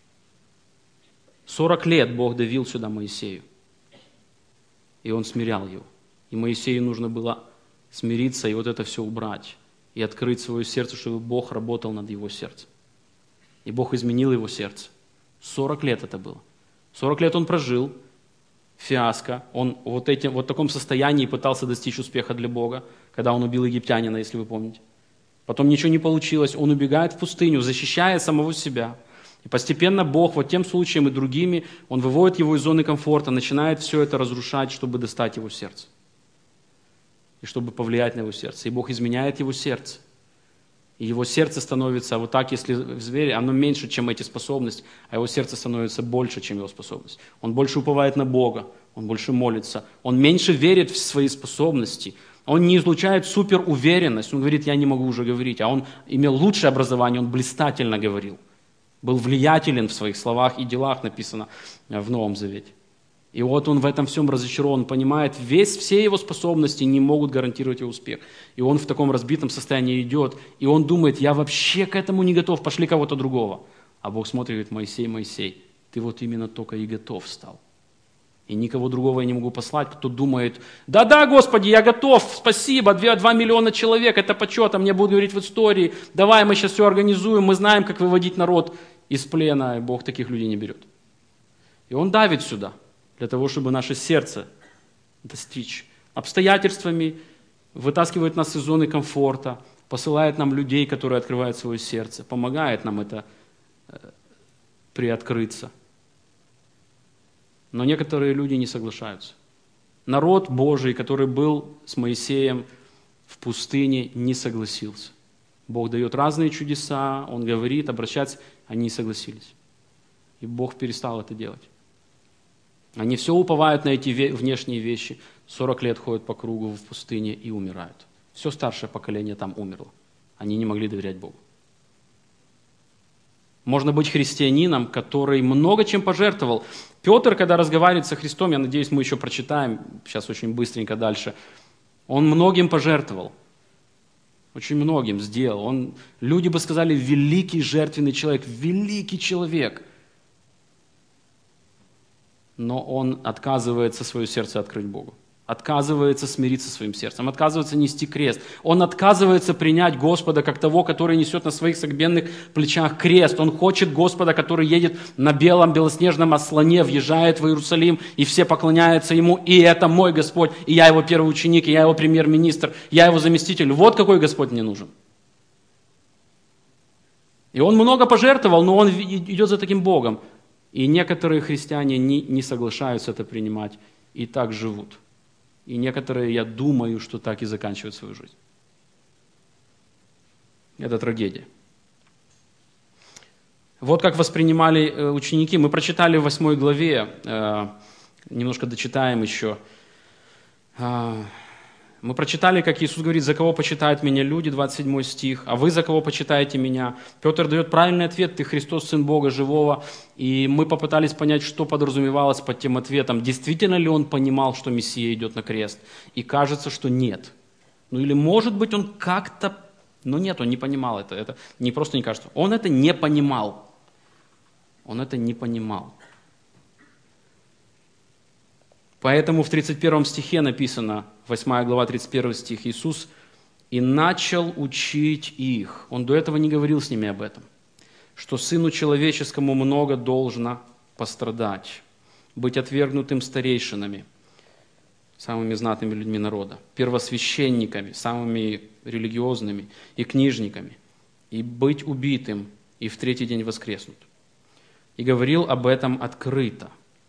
40 лет Бог давил сюда Моисею. И он смирял его. И Моисею нужно было смириться и вот это все убрать. И открыть свое сердце, чтобы Бог работал над его сердцем. И Бог изменил его сердце. 40 лет это было. 40 лет он прожил, фиаско. Он вот в таком состоянии пытался достичь успеха для Бога, когда он убил египтянина, если вы помните. Потом ничего не получилось, он убегает в пустыню, защищая самого себя. И постепенно Бог вот тем случаем и другими, он выводит его из зоны комфорта, начинает все это разрушать, чтобы достать его сердце. И чтобы повлиять на его сердце. И Бог изменяет его сердце. И его сердце становится, вот так, если в звере, оно меньше, чем эти способности, а его сердце становится больше, чем его способность. Он больше уповает на Бога, он больше молится, он меньше верит в свои способности, он не излучает суперуверенность, он говорит, я не могу уже говорить, а он имел лучшее образование, он блистательно говорил, был влиятелен в своих словах и делах, написано в Новом Завете. И вот он в этом всем разочарован, понимает, все его способности не могут гарантировать его успех. И он в таком разбитом состоянии идет, и он думает, я вообще к этому не готов, пошли кого-то другого. А Бог смотрит и говорит, Моисей, Моисей, ты вот именно только и готов стал. И никого другого я не могу послать, кто думает, да-да, Господи, я готов, спасибо, 2 миллиона человек, это почет, а мне будут говорить в истории, давай мы сейчас все организуем, мы знаем, как выводить народ из плена, и Бог таких людей не берет. И он давит сюда. Для того, чтобы наше сердце достичь. Обстоятельствами вытаскивает нас из зоны комфорта, посылает нам людей, которые открывают свое сердце, помогает нам это приоткрыться. Но некоторые люди не соглашаются. Народ Божий, который был с Моисеем в пустыне, не согласился. Бог дает разные чудеса, Он говорит, обращаться, они не согласились. И Бог перестал это делать. Они все уповают на эти внешние вещи. 40 лет ходят по кругу в пустыне и умирают. Все старшее поколение там умерло. Они не могли доверять Богу. Можно быть христианином, который много чем пожертвовал. Петр, когда разговаривает со Христом, я надеюсь, мы еще прочитаем, сейчас очень быстренько дальше, он многим пожертвовал. очень многим сделал. Люди бы сказали, великий жертвенный человек, великий человек. Но он отказывается свое сердце открыть Богу. Отказывается смириться своим сердцем, отказывается нести крест. Он отказывается принять Господа как того, который несет на своих согбенных плечах крест. Он хочет Господа, который едет на белом белоснежном ослоне, въезжает в Иерусалим, и все поклоняются Ему. И это мой Господь, и я Его первый ученик, и я Его премьер-министр, я Его заместитель. Вот какой Господь мне нужен. И Он много пожертвовал, но Он идет за таким Богом. И некоторые христиане не соглашаются это принимать и так живут. И некоторые, я думаю, что так и заканчивают свою жизнь. Это трагедия. Вот как воспринимали ученики. Мы прочитали в 8 главе, немножко дочитаем еще. Мы прочитали, как Иисус говорит, «За кого почитают меня люди», 27 стих, «А вы за кого почитаете меня?» Петр дает правильный ответ, «Ты Христос, Сын Бога Живого». И мы попытались понять, что подразумевалось под тем ответом. Действительно ли он понимал, что Мессия идет на крест? И кажется, что нет. Ну или может быть он как-то... Но нет, он не понимал это. Это не просто не кажется. Он это не понимал. Он это не понимал. Поэтому в 31 стихе написано, 8 глава, 31 стих, Иисус «И начал учить их». Он до этого не говорил с ними об этом. Что Сыну Человеческому много должно пострадать, быть отвергнутым старейшинами, самыми знатными людьми народа, первосвященниками, самыми религиозными, и книжниками, и быть убитым, и в третий день воскреснуть. И говорил об этом открыто.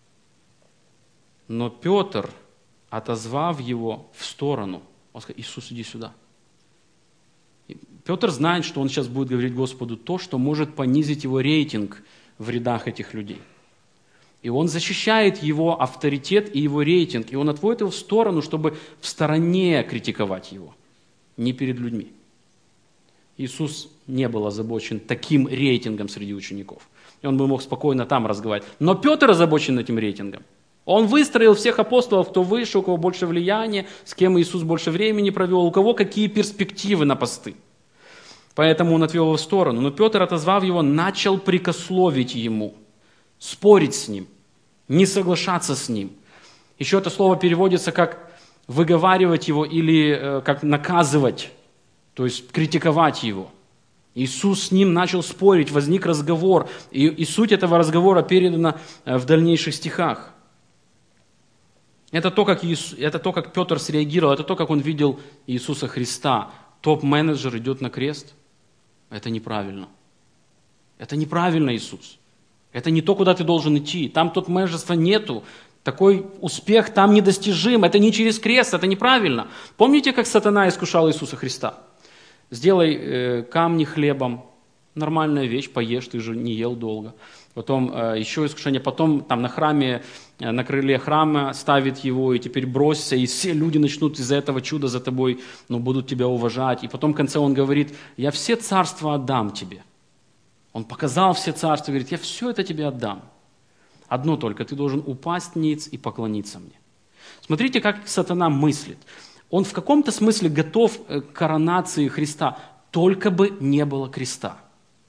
Но Петр, отозвав его в сторону, он сказал: «Иисус, иди сюда». И Петр знает, что он сейчас будет говорить Господу то, что может понизить его рейтинг в рядах этих людей. И он защищает его авторитет и его рейтинг, и он отводит его в сторону, чтобы в стороне критиковать его, не перед людьми. Иисус не был озабочен таким рейтингом среди учеников. И он бы мог спокойно там разговаривать. Но Петр озабочен этим рейтингом. Он выстроил всех апостолов, кто выше, у кого больше влияния, с кем Иисус больше времени провел, у кого какие перспективы на посты. Поэтому он отвел его в сторону. Но Петр, отозвав его, начал прикословить ему, спорить с ним, не соглашаться с ним. Еще это слово переводится как выговаривать его или как наказывать, то есть критиковать его. Иисус с ним начал спорить, возник разговор, и суть этого разговора передана в дальнейших стихах. Это то, как Петр среагировал, это то, как он видел Иисуса Христа. Топ-менеджер идет на крест. Это неправильно. Это неправильно, Иисус. Это не то, куда ты должен идти. Там топ-менеджерства нету. Такой успех там недостижим. Это не через крест, это неправильно. Помните, как сатана искушал Иисуса Христа? Сделай камни хлебом. Нормальная вещь, поешь, ты же не ел долго. Потом еще искушение, потом там на храме, на крыле храма ставит его, и теперь бросься, и все люди начнут из-за этого чуда за тобой, будут тебя уважать. И потом в конце он говорит: я все царства отдам тебе. Он показал все царства, говорит: я все это тебе отдам. Одно только, ты должен упасть ниц и поклониться мне. Смотрите, как сатана мыслит. Он в каком-то смысле готов к коронации Христа, только бы не было креста.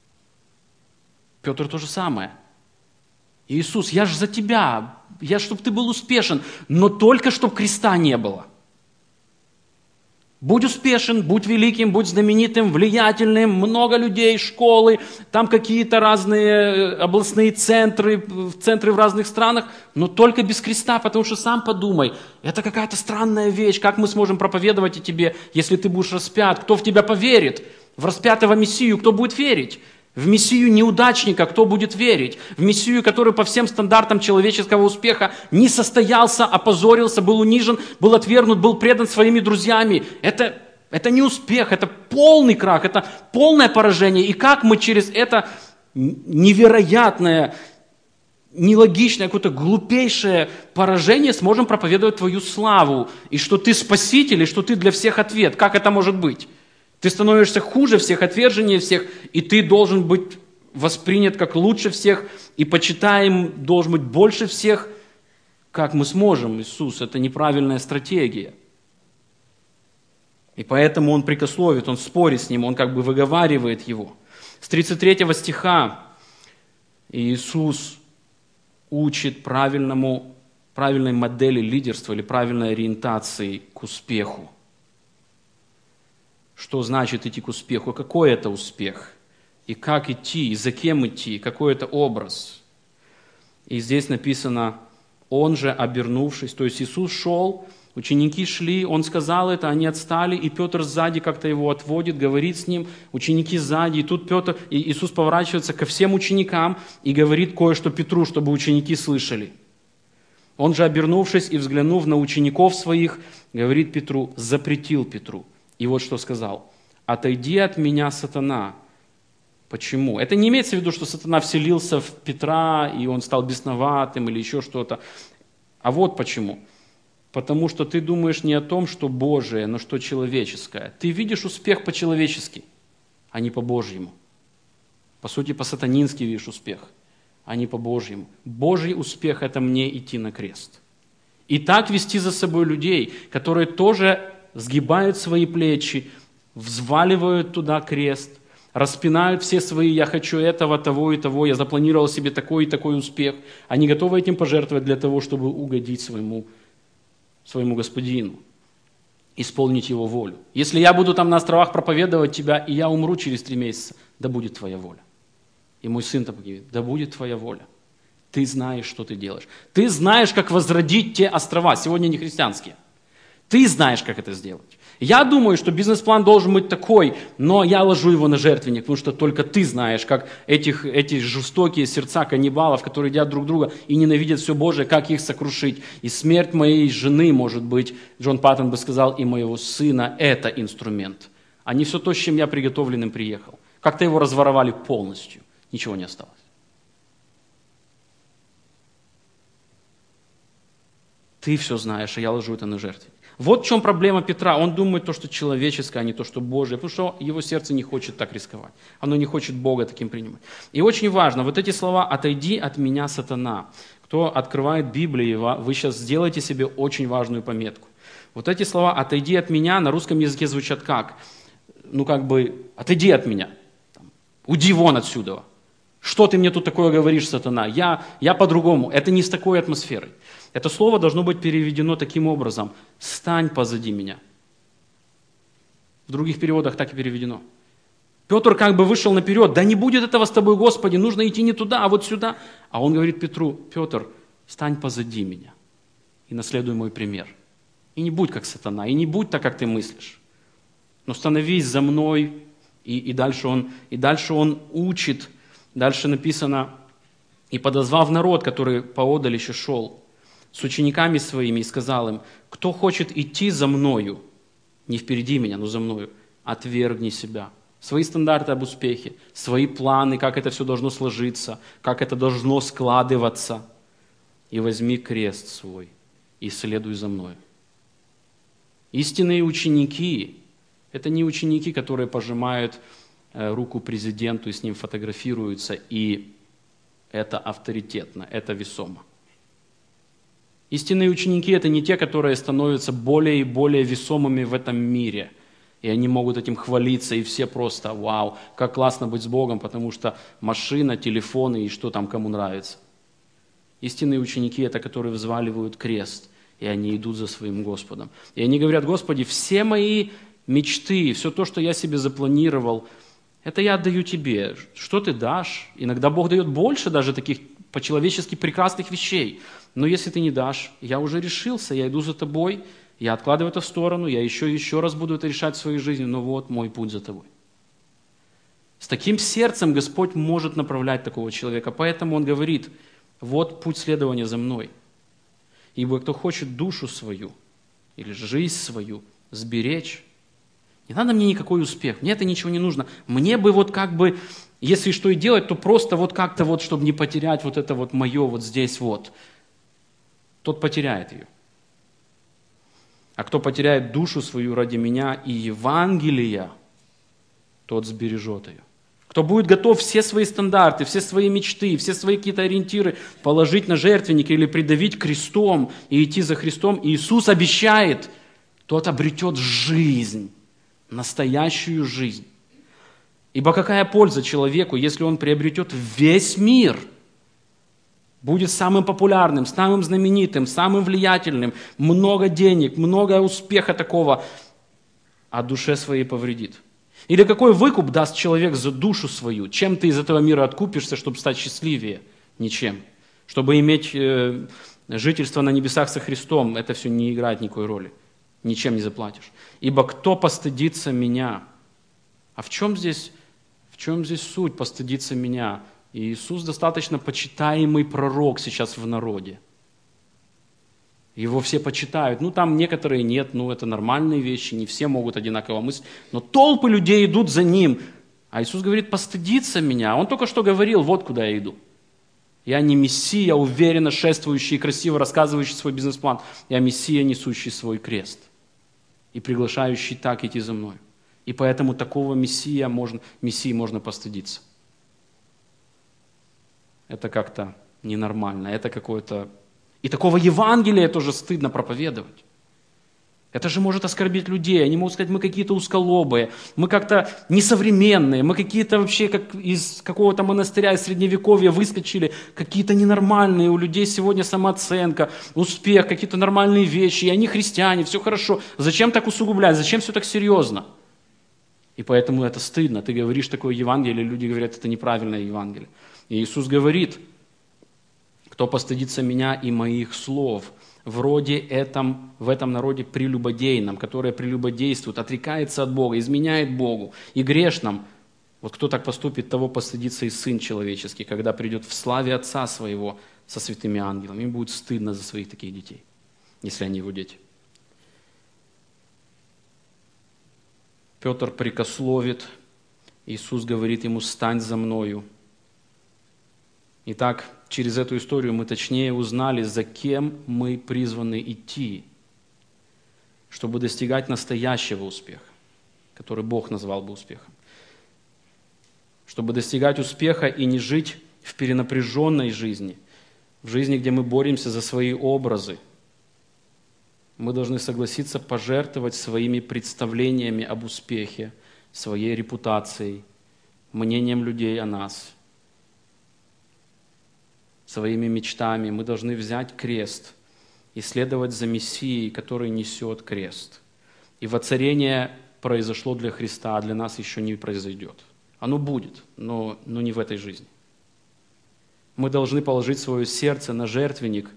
Петр то же самое. Иисус, я же за тебя, чтобы ты был успешен, но только чтобы креста не было. Будь успешен, будь великим, будь знаменитым, влиятельным, много людей, школы, там какие-то разные областные центры в разных странах, но только без креста, потому что сам подумай, это какая-то странная вещь, как мы сможем проповедовать о тебе, если ты будешь распят, кто в тебя поверит? В распятого Мессию кто будет верить? В Мессию неудачника кто будет верить? В Мессию, который по всем стандартам человеческого успеха не состоялся, опозорился, был унижен, был отвергнут, был предан своими друзьями. Это не успех, это полный крах, это полное поражение. И как мы через это невероятное, нелогичное, какое-то глупейшее поражение сможем проповедовать Твою славу? И что Ты спаситель, и что Ты для всех ответ? Как это может быть? Ты становишься хуже всех, отверженнее всех, и ты должен быть воспринят как лучше всех, и почитаем должен быть больше всех. Как мы сможем, Иисус? Это неправильная стратегия. И поэтому он прикословит, он спорит с ним, он как бы выговаривает его. С 33 стиха Иисус учит правильной модели лидерства или правильной ориентации к успеху. Что значит идти к успеху? Какой это успех? И как идти? И за кем идти? Какой это образ? И здесь написано, он же обернувшись, то есть Иисус шел, ученики шли, он сказал это, они отстали, и Петр сзади как-то его отводит, говорит с ним, ученики сзади, и тут Иисус поворачивается ко всем ученикам и говорит кое-что Петру, чтобы ученики слышали. Он же, обернувшись и взглянув на учеников своих, говорит Петру, запретил Петру. И вот что сказал, отойди от меня, сатана. Почему? Это не имеется в виду, что сатана вселился в Петра, и он стал бесноватым или еще что-то. А вот почему. Потому что ты думаешь не о том, что Божие, но что человеческое. Ты видишь успех по-человечески, а не по-божьему. По сути, по-сатанински видишь успех, а не по-божьему. Божий успех – это мне идти на крест. И так вести за собой людей, которые тоже сгибают свои плечи, взваливают туда крест, распинают все свои «я хочу этого, того и того, я запланировал себе такой и такой успех». Они готовы этим пожертвовать для того, чтобы угодить своему Господину, исполнить Его волю. Если я буду там на островах проповедовать Тебя, и я умру через 3 месяца, да будет Твоя воля. И мой сын там говорит, да будет Твоя воля. Ты знаешь, что ты делаешь. Ты знаешь, как возродить те острова, сегодня не христианские. Ты знаешь, как это сделать. Я думаю, что бизнес-план должен быть такой, но я ложу его на жертвенник, потому что только ты знаешь, как эти жестокие сердца каннибалов, которые едят друг друга и ненавидят все Божие, как их сокрушить. И смерть моей жены, может быть, Джон Паттон бы сказал, и моего сына – это инструмент, а не все то, с чем я приготовленным приехал. Как-то его разворовали полностью, ничего не осталось. Ты все знаешь, а я ложу это на жертвенник. Вот в чем проблема Петра. Он думает то, что человеческое, а не то, что Божие. Потому что его сердце не хочет так рисковать. Оно не хочет Бога таким принимать. И очень важно, вот эти слова «отойди от меня, сатана». Кто открывает Библию, вы сейчас сделаете себе очень важную пометку. Вот эти слова «отойди от меня» на русском языке звучат как? «Отойди от меня». «Уйди вон отсюда». Что ты мне тут такое говоришь, сатана? Я по-другому. Это не с такой атмосферой. Это слово должно быть переведено таким образом. «Стань позади меня». В других переводах так и переведено. Петр как бы вышел наперед. Да не будет этого с тобой, Господи, нужно идти не туда, а вот сюда. А он говорит Петру, Петр, стань позади меня и наследуй мой пример. И не будь как сатана, и не будь так, как ты мыслишь. Но становись за мной. И дальше он учит. Дальше написано, и подозвав народ, который поодаль еще шел, с учениками своими, и сказал им, кто хочет идти за мною, не впереди меня, но за мною, отвергни себя. Свои стандарты об успехе, свои планы, как это все должно сложиться, как это должно складываться. И возьми крест свой и следуй за мною. Истинные ученики – это не ученики, которые пожимают руку президенту и с ним фотографируются, и это авторитетно, это весомо. Истинные ученики – это не те, которые становятся более и более весомыми в этом мире, и они могут этим хвалиться, и все просто «Вау, как классно быть с Богом», потому что машина, телефоны и что там кому нравится. Истинные ученики – это которые взваливают крест, и они идут за своим Господом. И они говорят: «Господи, все мои мечты, все то, что я себе запланировал, это я отдаю Тебе. Что Ты дашь?» Иногда Бог дает больше даже таких по-человечески прекрасных вещей. Но если Ты не дашь, я уже решился, я иду за Тобой, я откладываю это в сторону, я еще раз буду это решать в своей жизни, но вот мой путь за Тобой. С таким сердцем Господь может направлять такого человека, поэтому Он говорит: вот путь следования за мной. Ибо кто хочет душу свою или жизнь свою сберечь, не надо мне никакой успех, мне это ничего не нужно. Мне бы вот как бы, если что и делать, то просто вот как-то вот, чтобы не потерять вот это вот мое вот здесь вот. Тот потеряет ее. А кто потеряет душу свою ради меня и Евангелия, тот сбережет ее. Кто будет готов все свои стандарты, все свои мечты, все свои какие-то ориентиры положить на жертвенник или придавить крестом и идти за Христом, Иисус обещает, тот обретет жизнь настоящую жизнь. Ибо какая польза человеку, если он приобретет весь мир, будет самым популярным, самым знаменитым, самым влиятельным, много денег, много успеха такого, а душе своей повредит? Или какой выкуп даст человек за душу свою? Чем ты из этого мира откупишься, чтобы стать счастливее? Ничем. Чтобы иметь жительство на небесах со Христом, это все не играет никакой роли. Ничем не заплатишь. Ибо кто постыдится меня? А в чем здесь суть постыдиться меня? И Иисус достаточно почитаемый пророк сейчас в народе. Его все почитают. Там некоторые нет, это нормальные вещи, не все могут одинаково мыслить. Но толпы людей идут за ним. А Иисус говорит, постыдиться меня. Он только что говорил, вот куда я иду. Я не Мессия, уверенно шествующий и красиво рассказывающий свой бизнес-план. Я Мессия, несущий свой крест. И приглашающий так идти за мной. И поэтому такого Мессии можно постыдиться. Это как-то ненормально. Это какое-то... И такого Евангелия тоже стыдно проповедовать. Это же может оскорбить людей. Они могут сказать, мы какие-то узколобые, мы как-то несовременные, мы какие-то вообще как из какого-то монастыря из Средневековья выскочили, какие-то ненормальные, у людей сегодня самооценка, успех, какие-то нормальные вещи, и они христиане, все хорошо. Зачем так усугублять, зачем все так серьезно? И поэтому это стыдно. Ты говоришь такое Евангелие, люди говорят, это неправильное Евангелие. И Иисус говорит, кто постыдится меня и моих слов, в этом народе прелюбодейном, которое прелюбодействует, отрекается от Бога, изменяет Богу и грешном, вот кто так поступит, того постыдится и Сын Человеческий, когда придет в славе Отца Своего со святыми ангелами. Им будет стыдно за своих таких детей, если они его дети. Петр прикословит, Иисус говорит ему, стань за мною. Итак, через эту историю мы точнее узнали, за кем мы призваны идти, чтобы достигать настоящего успеха, который Бог назвал бы успехом. Чтобы достигать успеха и не жить в перенапряженной жизни, в жизни, где мы боремся за свои образы, мы должны согласиться пожертвовать своими представлениями об успехе, своей репутацией, мнением людей о нас, своими мечтами. Мы должны взять крест и следовать за Мессией, который несет крест. И воцарение произошло для Христа, а для нас еще не произойдет. Оно будет, но не в этой жизни. Мы должны положить свое сердце на жертвенник.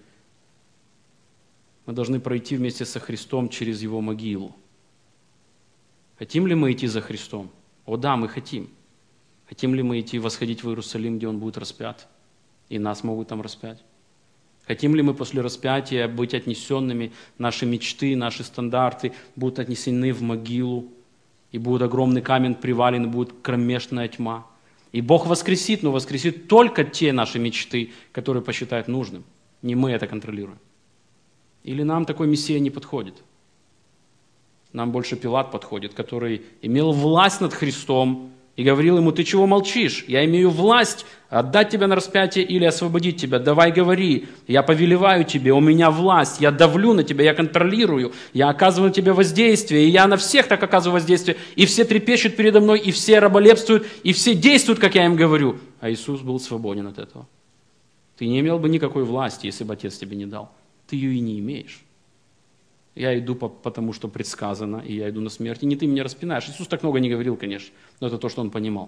Мы должны пройти вместе со Христом через Его могилу. Хотим ли мы идти за Христом? О да, мы хотим. Хотим ли мы идти восходить в Иерусалим, где Он будет распят? И нас могут там распять. Хотим ли мы после распятия быть отнесенными, наши мечты, наши стандарты будут отнесены в могилу, и будет огромный камень привален, и будет кромешная тьма. И Бог воскресит, но воскресит только те наши мечты, которые посчитает нужным. Не мы это контролируем. Или нам такой Мессия не подходит? Нам больше Пилат подходит, который имел власть над Христом, и говорил ему, ты чего молчишь? Я имею власть отдать тебя на распятие или освободить тебя. Давай говори, я повелеваю тебе, у меня власть, я давлю на тебя, я контролирую, я оказываю на тебя воздействие, и я на всех так оказываю воздействие, и все трепещут передо мной, и все раболепствуют, и все действуют, как я им говорю. А Иисус был свободен от этого. Ты не имел бы никакой власти, если бы Отец тебе не дал. Ты ее и не имеешь. Я иду потому, что предсказано, и я иду на смерть, и не ты меня распинаешь. Иисус так много не говорил, конечно, но это то, что Он понимал.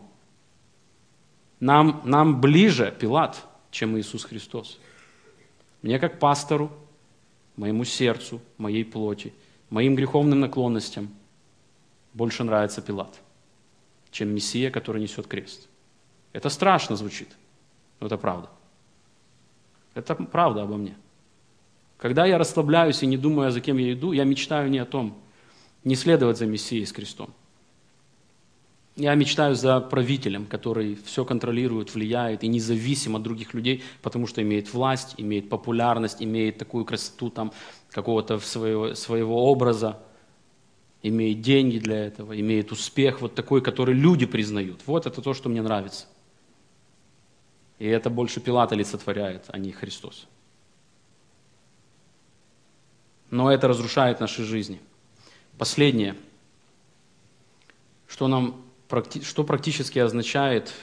Нам ближе Пилат, чем Иисус Христос. Мне как пастору, моему сердцу, моей плоти, моим греховным наклонностям больше нравится Пилат, чем Мессия, который несет крест. Это страшно звучит, но это правда. Это правда обо мне. Когда я расслабляюсь и не думаю, за кем я иду, я мечтаю не о том, не следовать за Мессией с крестом. Я мечтаю за правителем, который все контролирует, влияет и независим от других людей, потому что имеет власть, имеет популярность, имеет такую красоту там, какого-то своего образа, имеет деньги для этого, имеет успех вот такой, который люди признают. Вот это то, что мне нравится. И это больше Пилат олицетворяет, а не Христос. Но это разрушает наши жизни. Последнее. что практически означает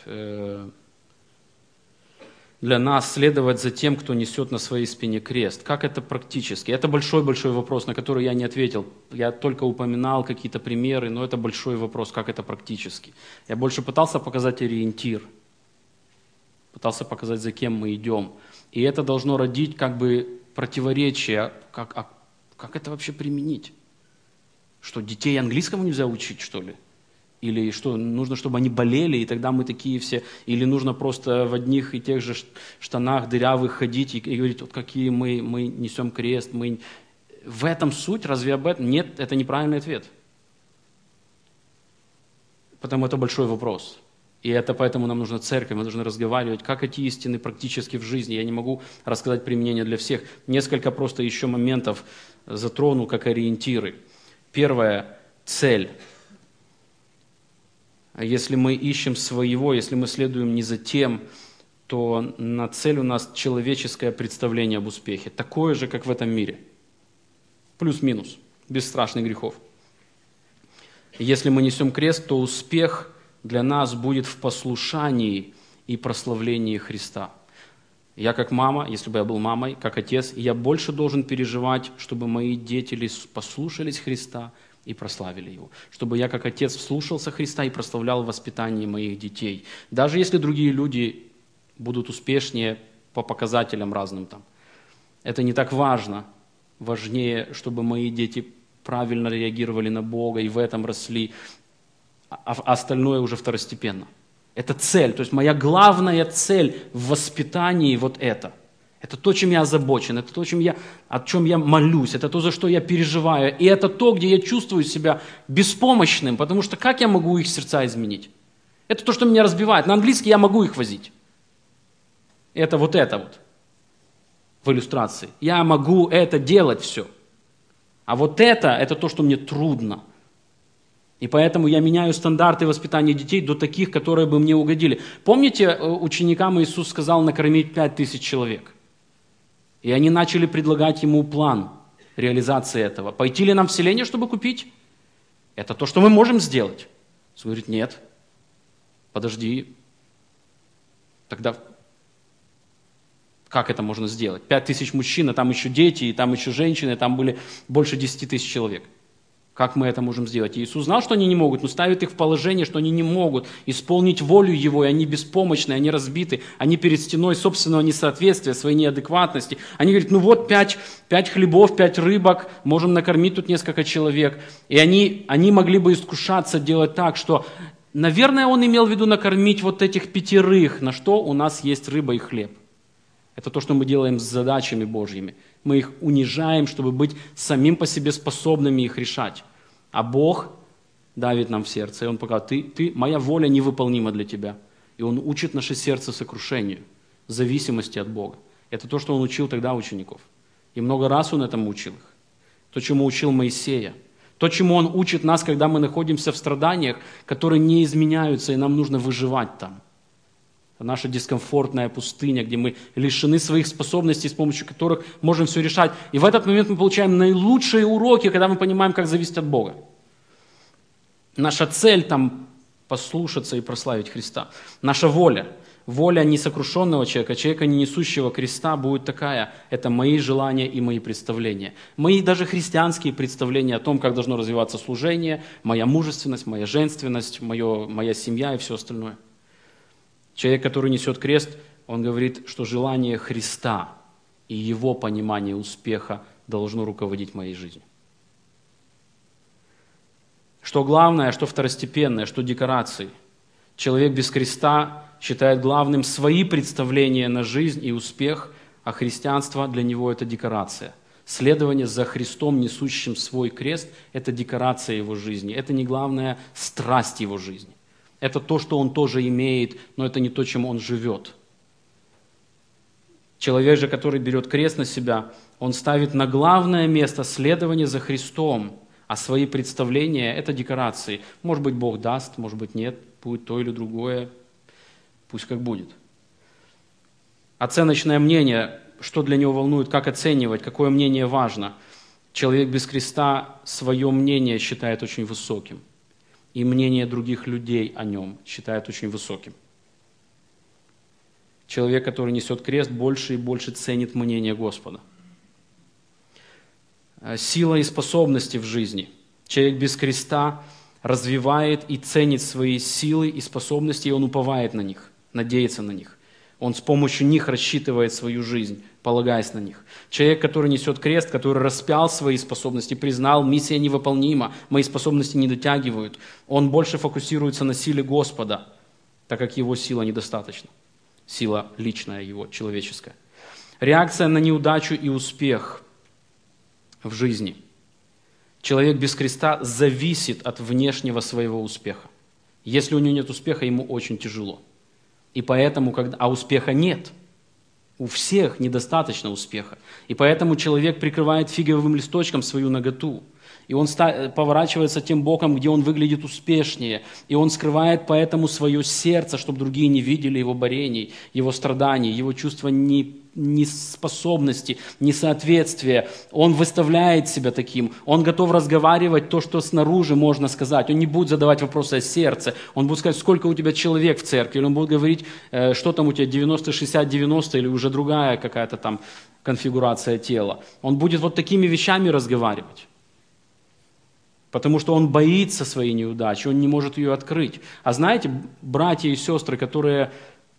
для нас следовать за тем, кто несет на своей спине крест. Как это практически? Это большой-большой вопрос, на который я не ответил. Я только упоминал какие-то примеры, но это большой вопрос, как это практически. Я больше пытался показать ориентир, пытался показать, за кем мы идем. И это должно родить как бы противоречие. Как это вообще применить? Что, детей английскому нельзя учить, что ли? Или что, нужно, чтобы они болели, и тогда мы такие все... Или нужно просто в одних и тех же штанах дырявых ходить и говорить, вот какие мы несем крест. В этом суть? Разве об этом? Нет, это неправильный ответ. Потому это большой вопрос. И это поэтому нам нужна церковь, мы должны разговаривать, как эти истины практически в жизни. Я не могу рассказать применение для всех. Несколько просто еще моментов затрону, как ориентиры. Первое – цель. Если мы ищем своего, если мы следуем не за тем, то на цель у нас человеческое представление об успехе. Такое же, как в этом мире. Плюс-минус, без страшных грехов. Если мы несем крест, то успех для нас будет в послушании и прославлении Христа. Я как мама, если бы я был мамой, как отец, я больше должен переживать, чтобы мои дети послушались Христа и прославили Его. Чтобы я как отец вслушался Христа и прославлял в воспитании моих детей. Даже если другие люди будут успешнее по показателям разным там. Это не так важно. Важнее, чтобы мои дети правильно реагировали на Бога и в этом росли, а остальное уже второстепенно. Это цель, то есть моя главная цель в воспитании вот это. Это то, чем я озабочен, это то, о чем я молюсь, это то, за что я переживаю. И это то, где я чувствую себя беспомощным, потому что как я могу их сердца изменить? Это то, что меня разбивает. На английский я могу их возить. Это вот в иллюстрации. Я могу это делать все. А вот это то, что мне трудно. И поэтому я меняю стандарты воспитания детей до таких, которые бы мне угодили. Помните, ученикам Иисус сказал накормить 5000 человек? И они начали предлагать ему план реализации этого. Пойти ли нам в селение, чтобы купить? Это то, что мы можем сделать. Иисус говорит, нет. Подожди. Тогда как это можно сделать? 5000 мужчин, а там еще дети, и там еще женщины, там были больше 10 000 человек. Как мы это можем сделать? И Иисус знал, что они не могут, но ставит их в положение, что они не могут исполнить волю Его, и они беспомощны, они разбиты, они перед стеной собственного несоответствия, своей неадекватности. Они говорят, ну вот 5 хлебов, 5 рыбок, можем накормить тут несколько человек. И они могли бы искушаться делать так, что, наверное, Он имел в виду накормить вот этих 5, на что у нас есть рыба и хлеб. Это то, что мы делаем с задачами Божьими. Мы их унижаем, чтобы быть самим по себе способными их решать. А Бог давит нам в сердце, и Он показывает, моя воля невыполнима для тебя. И Он учит наше сердце сокрушению, зависимости от Бога. Это то, что Он учил тогда учеников. И много раз Он этому учил их. То, чему учил Моисея. То, чему Он учит нас, когда мы находимся в страданиях, которые не изменяются, и нам нужно выживать там. Это наша дискомфортная пустыня, где мы лишены своих способностей, с помощью которых можем все решать. И в этот момент мы получаем наилучшие уроки, когда мы понимаем, как зависеть от Бога. Наша цель там послушаться и прославить Христа. Наша воля несокрушенного человека, не несущего креста, будет такая. Это мои желания и мои представления. Мои даже христианские представления о том, как должно развиваться служение, моя мужественность, моя женственность, моя семья и все остальное. Человек, который несет крест, он говорит, что желание Христа и его понимание успеха должно руководить моей жизнью. Что главное, что второстепенное, что декорации. Человек без креста считает главным свои представления на жизнь и успех, а христианство для него это декорация. Следование за Христом, несущим свой крест, это декорация его жизни. Это не главная страсть его жизни. Это то, что он тоже имеет, но это не то, чем он живет. Человек же, который берет крест на себя, он ставит на главное место следование за Христом, а свои представления – это декорации. Может быть, Бог даст, может быть, нет, будет то или другое, пусть как будет. Оценочное мнение, что для него волнует, как оценивать, какое мнение важно. Человек без креста свое мнение считает очень высоким. и мнение других людей о нем считает очень высоким. Человек, который несет крест, больше и больше ценит мнение Господа. Сила и способности в жизни. Человек без креста развивает и ценит свои силы и способности, и он уповает на них, надеется на них. Он с помощью них рассчитывает свою жизнь, полагаясь на них. Человек, который несет крест, который распял свои способности, признал, миссия невыполнима, мои способности не дотягивают, он больше фокусируется на силе Господа, так как его сила недостаточна. Сила личная его, человеческая. Реакция на неудачу и успех в жизни. Человек без креста зависит от внешнего своего успеха. Если у него нет успеха, ему очень тяжело. И поэтому, а успеха нет. У всех недостаточно успеха. И поэтому человек прикрывает фиговым листочком свою наготу. И он поворачивается тем боком, где он выглядит успешнее. И он скрывает поэтому свое сердце, чтобы другие не видели его борений, его страданий, его чувства неспособности, несоответствия. Он выставляет себя таким. Он готов разговаривать то, что снаружи можно сказать. Он не будет задавать вопросы о сердце. Он будет сказать, сколько у тебя человек в церкви. Или он будет говорить, что там у тебя 90, 60, 90 или уже другая какая-то там конфигурация тела. Он будет вот такими вещами разговаривать. Потому что он боится своей неудачи, он не может ее открыть. А знаете, братья и сестры, которые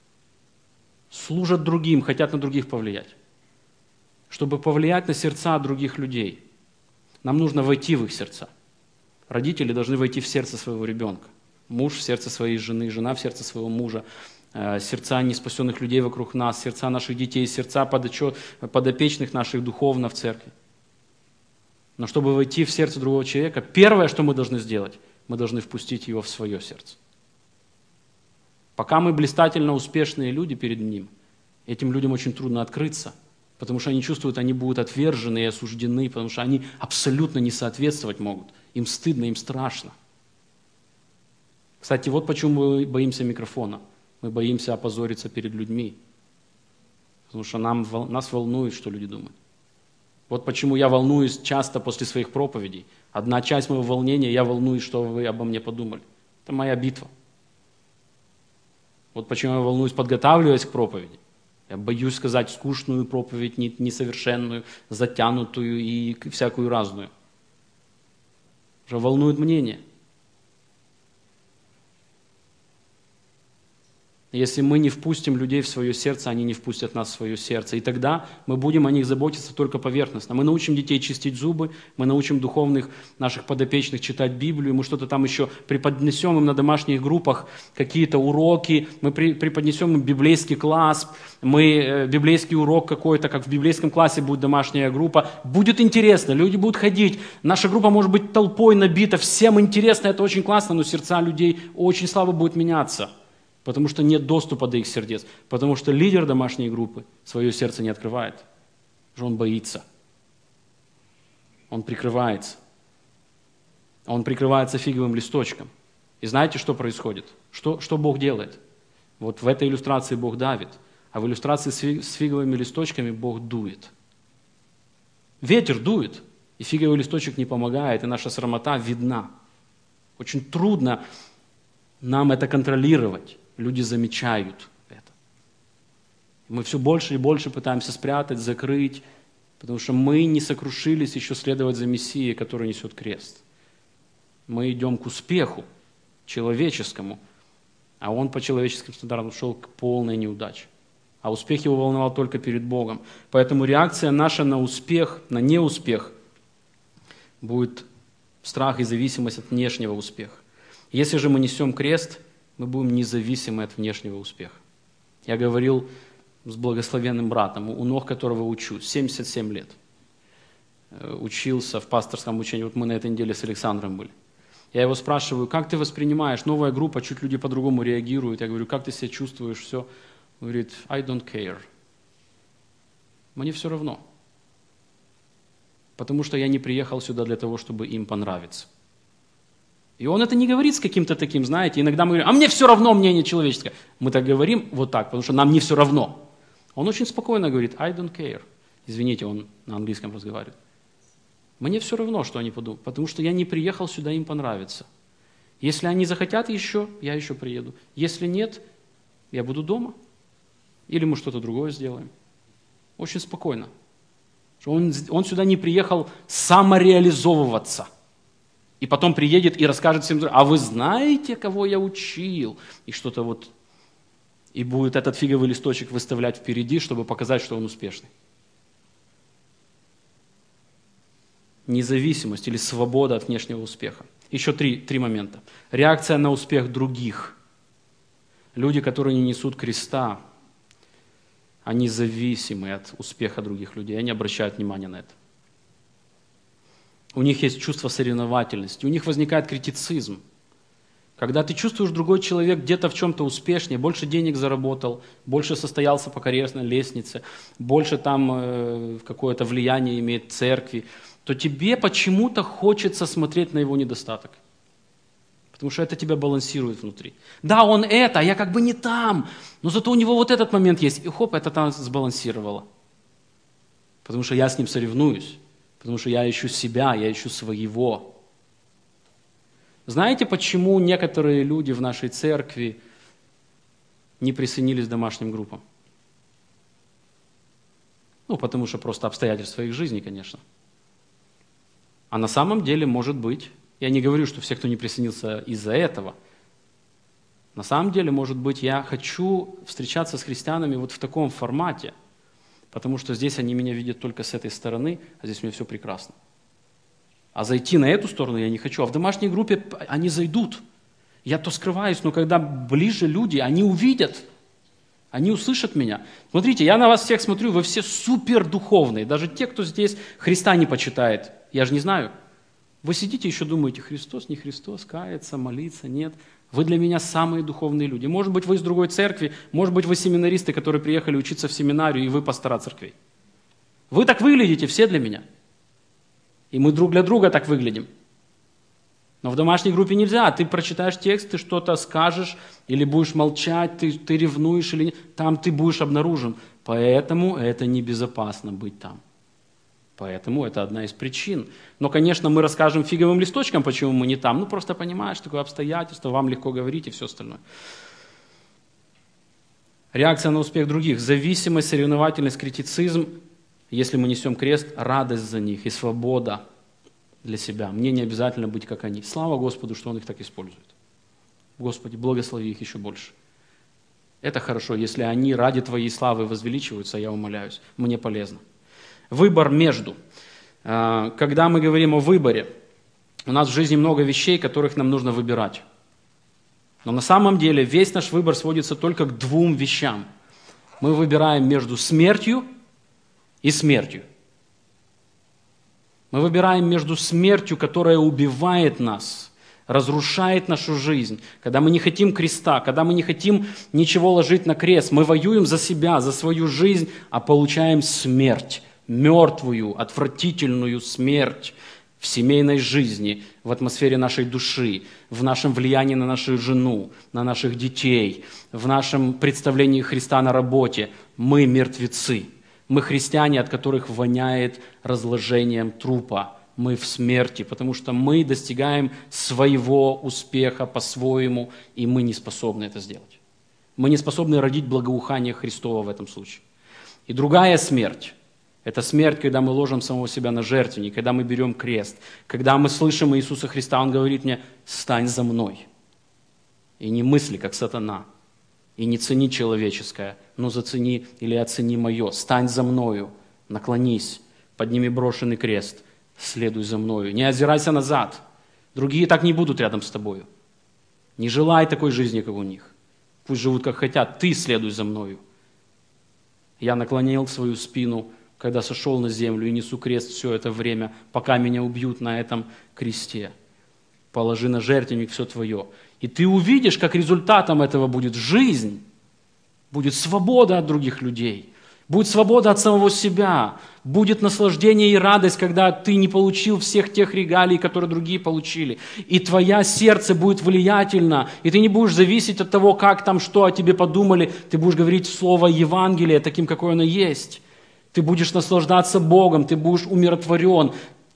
служат другим, хотят на других повлиять. Чтобы повлиять на сердца других людей, нам нужно войти в их сердца. Родители должны войти в сердце своего ребенка. Муж в сердце своей жены, жена в сердце своего мужа, сердца неспасенных людей вокруг нас, сердца наших детей, сердца подопечных наших духовно в церкви. Но чтобы войти в сердце другого человека, первое, что мы должны сделать, мы должны впустить его в свое сердце. Пока мы блистательно успешные люди перед ним, этим людям очень трудно открыться, потому что они чувствуют, они будут отвержены и осуждены, потому что они абсолютно не соответствовать могут. Им стыдно, им страшно. Кстати, вот почему мы боимся микрофона. Мы боимся опозориться перед людьми. Потому что нас волнует, что люди думают. Вот почему я волнуюсь часто после своих проповедей. Одна часть моего волнения, я волнуюсь, что вы обо мне подумали. Это моя битва. Вот почему я волнуюсь, подготавливаясь к проповеди. Я боюсь сказать скучную проповедь, несовершенную, затянутую и всякую разную. Уже волнует мнение. Если мы не впустим людей в свое сердце, они не впустят нас в свое сердце. И тогда мы будем о них заботиться только поверхностно. Мы научим детей чистить зубы, мы научим духовных наших подопечных читать Библию, мы что-то там еще преподнесем им на домашних группах, какие-то уроки, мы преподнесем им библейский класс, библейский урок какой-то, как в библейском классе будет домашняя группа. Будет интересно, люди будут ходить, наша группа может быть толпой набита, всем интересно, это очень классно, но сердца людей очень слабо будут меняться. Потому что нет доступа до их сердец. Потому что лидер домашней группы свое сердце не открывает. Потому что он боится. Он прикрывается. Он прикрывается фиговым листочком. И знаете, что происходит? Что Бог делает? Вот в этой иллюстрации Бог давит, а в иллюстрации с фиговыми листочками Бог дует. Ветер дует, и фиговый листочек не помогает, и наша срамота видна. Очень трудно нам это контролировать. Люди замечают это. Мы все больше и больше пытаемся спрятать, закрыть, потому что мы не сокрушились еще следовать за Мессией, который несет крест. Мы идем к успеху человеческому, а он по человеческим стандартам шел к полной неудаче. А успех его волновал только перед Богом. Поэтому реакция наша на успех, на неуспех будет страх и зависимость от внешнего успеха. Если же мы несем крест, мы будем независимы от внешнего успеха. Я говорил с благословенным братом, у ног которого учусь, 77 лет. Учился в пасторском учении, вот мы на этой неделе с Александром были. Я его спрашиваю, как ты воспринимаешь, новая группа, чуть люди по-другому реагируют. Я говорю, как ты себя чувствуешь, все. Он говорит, I don't care. Мне все равно. Потому что я не приехал сюда для того, чтобы им понравиться. И он это не говорит с каким-то таким, знаете, иногда мы говорим, а мне все равно мнение человеческое. Мы так говорим вот так, потому что нам не все равно. Он очень спокойно говорит, I don't care. Извините, он на английском разговаривает. Мне все равно, что они подумают, потому что я не приехал сюда им понравиться. Если они захотят еще, я еще приеду. Если нет, я буду дома. Или мы что-то другое сделаем. Очень спокойно. Он сюда не приехал самореализовываться. И потом приедет и расскажет всем другим: а вы знаете, кого я учил? И что-то вот... И будет этот фиговый листочек выставлять впереди, чтобы показать, что он успешный. Независимость или свобода от внешнего успеха. Еще три момента. Реакция на успех других. Люди, которые не несут креста, они зависимы от успеха других людей, они обращают внимание на это. У них есть чувство соревновательности, у них возникает критицизм. Когда ты чувствуешь, другой человек где-то в чем-то успешнее, больше денег заработал, больше состоялся по карьерной лестнице, больше там какое-то влияние имеет в церкви, то тебе почему-то хочется смотреть на его недостаток. Потому что это тебя балансирует внутри. Да, он это, а я как бы не там, но зато у него вот этот момент есть, и хоп, это там сбалансировало. Потому что я с ним соревнуюсь, потому что я ищу себя, я ищу своего. Знаете, почему некоторые люди в нашей церкви не присоединились к домашним группам? Потому что просто обстоятельства их жизни, конечно. А на самом деле, может быть, я не говорю, что все, кто не присоединился из-за этого, на самом деле, может быть, я хочу встречаться с христианами вот в таком формате, потому что здесь они меня видят только с этой стороны, а здесь у меня все прекрасно. А зайти на эту сторону я не хочу. А в домашней группе они зайдут. Я то скрываюсь, но когда ближе люди, они увидят, они услышат меня. Смотрите, я на вас всех смотрю, вы все супер духовные. Даже те, кто здесь Христа не почитает. Я же не знаю. Вы сидите еще думаете: Христос, не Христос, каяться, молиться, нет. Вы для меня самые духовные люди. Может быть, вы из другой церкви, может быть, вы семинаристы, которые приехали учиться в семинарию, и вы пастора церквей. Вы так выглядите все для меня. И мы друг для друга так выглядим. Но в домашней группе нельзя. Ты прочитаешь текст, ты что-то скажешь, или будешь молчать, ты ревнуешь, или нет. Там ты будешь обнаружен. Поэтому это небезопасно быть там. Поэтому это одна из причин. Но, конечно, мы расскажем фиговым листочком, почему мы не там. Просто понимаешь, такое обстоятельство, вам легко говорить и все остальное. Реакция на успех других. Зависимость, соревновательность, критицизм. Если мы несем крест, радость за них и свобода для себя. Мне не обязательно быть как они. Слава Господу, что Он их так использует. Господи, благослови их еще больше. Это хорошо, если они ради Твоей славы возвеличиваются, я умоляюсь. Мне полезно. Выбор между. Когда мы говорим о выборе, у нас в жизни много вещей, которых нам нужно выбирать. Но на самом деле весь наш выбор сводится только к двум вещам. Мы выбираем между смертью и смертью. Мы выбираем между смертью, которая убивает нас, разрушает нашу жизнь, когда мы не хотим креста, когда мы не хотим ничего ложить на крест. Мы воюем за себя, за свою жизнь, а получаем смерть, мертвую, отвратительную смерть в семейной жизни, в атмосфере нашей души, в нашем влиянии на нашу жену, на наших детей, в нашем представлении Христа на работе. Мы мертвецы. Мы христиане, от которых воняет разложением трупа. Мы в смерти, потому что мы достигаем своего успеха по-своему, и мы не способны это сделать. Мы не способны родить благоухание Христова в этом случае. И другая смерть – это смерть, когда мы ложим самого себя на жертвенник, когда мы берем крест, когда мы слышим Иисуса Христа, Он говорит мне: «Стань за мной». И не мысли, как сатана. И не цени человеческое, но зацени или оцени мое. Стань за мною, наклонись, подними брошенный крест, следуй за мною. Не озирайся назад. Другие так не будут рядом с тобою. Не желай такой жизни, как у них. Пусть живут, как хотят. Ты следуй за мною. Я наклонил свою спину, когда сошел на землю, и несу крест все это время, пока меня убьют на этом кресте. Положи на жертвенник все твое. И ты увидишь, как результатом этого будет жизнь, будет свобода от других людей, будет свобода от самого себя, будет наслаждение и радость, когда ты не получил всех тех регалий, которые другие получили. И твое сердце будет влиятельно, и ты не будешь зависеть от того, как там, что о тебе подумали. Ты будешь говорить слово Евангелия таким, какое оно есть. Ты будешь наслаждаться Богом, ты будешь умиротворен.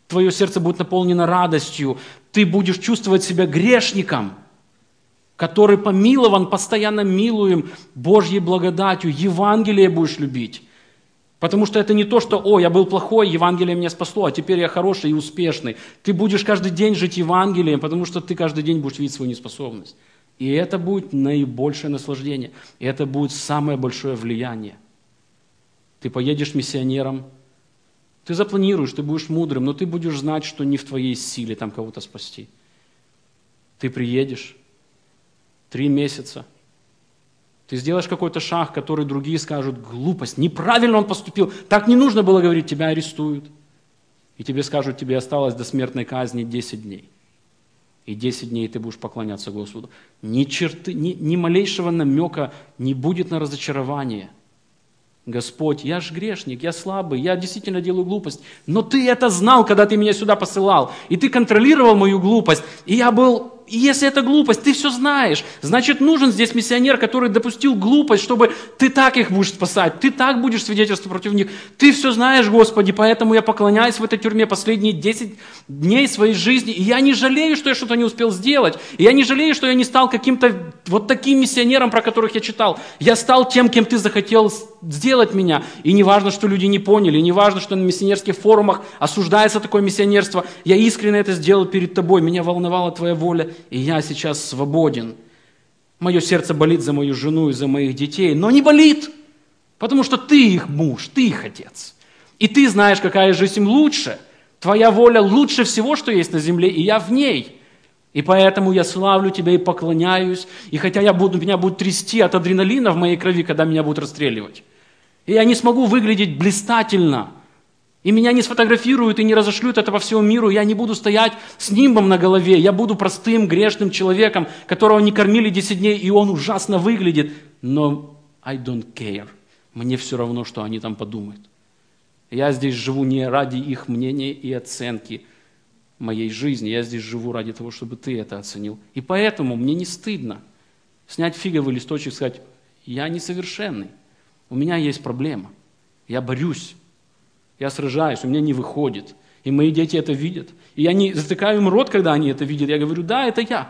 твое сердце будет наполнено радостью, ты будешь чувствовать себя грешником, который помилован, постоянно милуем Божьей благодатью, Евангелие будешь любить. Потому что это не то, что, я был плохой, Евангелие меня спасло, а теперь я хороший и успешный. Ты будешь каждый день жить Евангелием, потому что ты каждый день будешь видеть свою неспособность. И это будет наибольшее наслаждение. И это будет самое большое влияние. Ты поедешь миссионером, ты запланируешь, ты будешь мудрым, но ты будешь знать, что не в твоей силе там кого-то спасти. Ты приедешь 3 месяца, ты сделаешь какой-то шаг, который другие скажут: глупость, неправильно он поступил, так не нужно было говорить, тебя арестуют. И тебе скажут, тебе осталось до смертной казни 10 дней. И 10 дней ты будешь поклоняться Господу. Ни малейшего намека не будет на разочарование. Господь, я же грешник, я слабый, я действительно делаю глупость. Но ты это знал, когда ты меня сюда посылал. И ты контролировал мою глупость. И если это глупость, ты все знаешь. Значит, нужен здесь миссионер, который допустил глупость, чтобы ты так их будешь спасать. Ты так будешь свидетельствовать против них. Ты все знаешь, Господи, поэтому я поклоняюсь в этой тюрьме последние 10 дней своей жизни. И я не жалею, что я что-то не успел сделать. И я не жалею, что я не стал каким-то вот таким миссионером, про которых я читал. Я стал тем, кем ты захотел сделать меня. И не важно, что люди не поняли, и не важно, что на миссионерских форумах осуждается такое миссионерство. Я искренне это сделал перед тобой. Меня волновала твоя воля, и я сейчас свободен. Мое сердце болит за мою жену и за моих детей, но не болит, потому что ты их муж, ты их отец. И ты знаешь, какая жизнь им лучше. Твоя воля лучше всего, что есть на земле, и я в ней. И поэтому я славлю тебя и поклоняюсь. И хотя меня будут трясти от адреналина в моей крови, когда меня будут расстреливать. И я не смогу выглядеть блистательно. И меня не сфотографируют и не разошлют это по всему миру. Я не буду стоять с нимбом на голове. Я буду простым, грешным человеком, которого не кормили 10 дней, и он ужасно выглядит. Но I don't care. Мне все равно, что они там подумают. Я здесь живу не ради их мнения и оценки моей жизни. Я здесь живу ради того, чтобы ты это оценил. И поэтому мне не стыдно снять фиговый листочек и сказать: я несовершенный. У меня есть проблема. Я борюсь. Я сражаюсь, у меня не выходит. И мои дети это видят. И я не затыкаю им рот, когда они это видят. Я говорю: да, это я.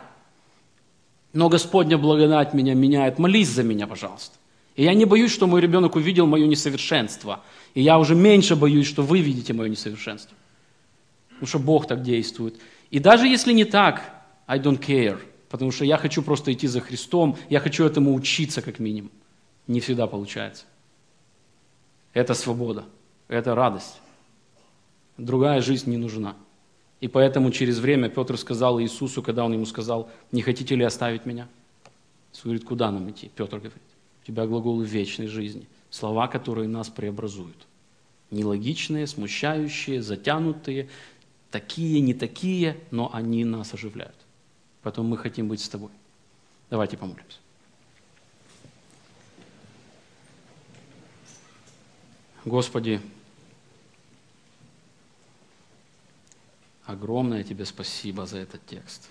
Но Господня благодать меня меняет. Молись за меня, пожалуйста. И я не боюсь, что мой ребенок увидел мое несовершенство. И я уже меньше боюсь, что вы видите мое несовершенство. Потому что Бог так действует. И даже если не так, I don't care. Потому что я хочу просто идти за Христом. Я хочу этому учиться как минимум. Не всегда получается. Это свобода. Это радость. Другая жизнь не нужна. И поэтому через время Петр сказал Иисусу, когда он ему сказал: не хотите ли оставить меня? Иисус говорит: куда нам идти? Петр говорит: у тебя глаголы вечной жизни. Слова, которые нас преобразуют. Нелогичные, смущающие, затянутые, такие, не такие, но они нас оживляют. Поэтому мы хотим быть с тобой. Давайте помолимся. Господи, огромное Тебе спасибо за этот текст.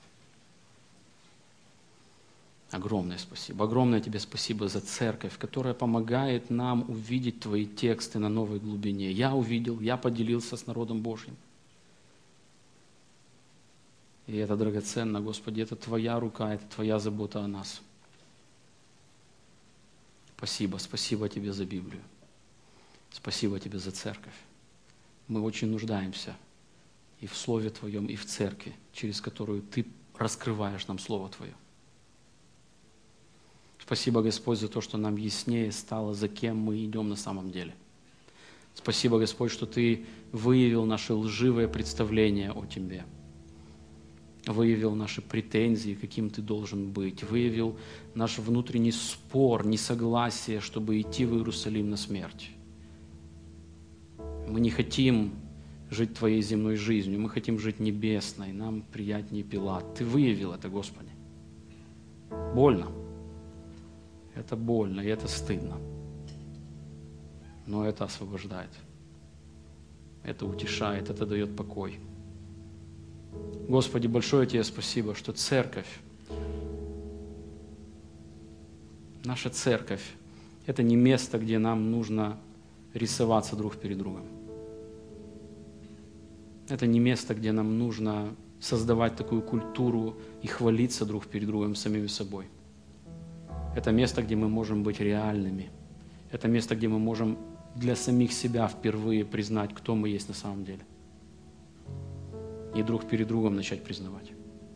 Огромное спасибо. Огромное Тебе спасибо за церковь, которая помогает нам увидеть Твои тексты на новой глубине. Я увидел, я поделился с народом Божьим. И это драгоценно, Господи, это Твоя рука, это Твоя забота о нас. Спасибо, спасибо Тебе за Библию. Спасибо Тебе за церковь. Мы очень нуждаемся и в Слове Твоем, и в церкви, через которую Ты раскрываешь нам Слово Твое. Спасибо, Господь, за то, что нам яснее стало, за кем мы идем на самом деле. Спасибо, Господь, что Ты выявил наши лживые представления о Тебе. Выявил наши претензии, каким Ты должен быть. Выявил наш внутренний спор, несогласие, чтобы идти в Иерусалим на смерть. Мы не хотим жить Твоей земной жизнью, мы хотим жить небесной, нам приятнее Пилат. Ты выявил это, Господи. Больно. Это больно, и это стыдно. Но это освобождает. Это утешает, это дает покой. Господи, большое Тебе спасибо, что церковь, наша церковь, это не место, где нам нужно рисоваться друг перед другом. Это не место, где нам нужно создавать такую культуру и хвалиться друг перед другом самими собой. Это место, где мы можем быть реальными. Это место, где мы можем для самих себя впервые признать, кто мы есть на самом деле. И друг перед другом начать признавать.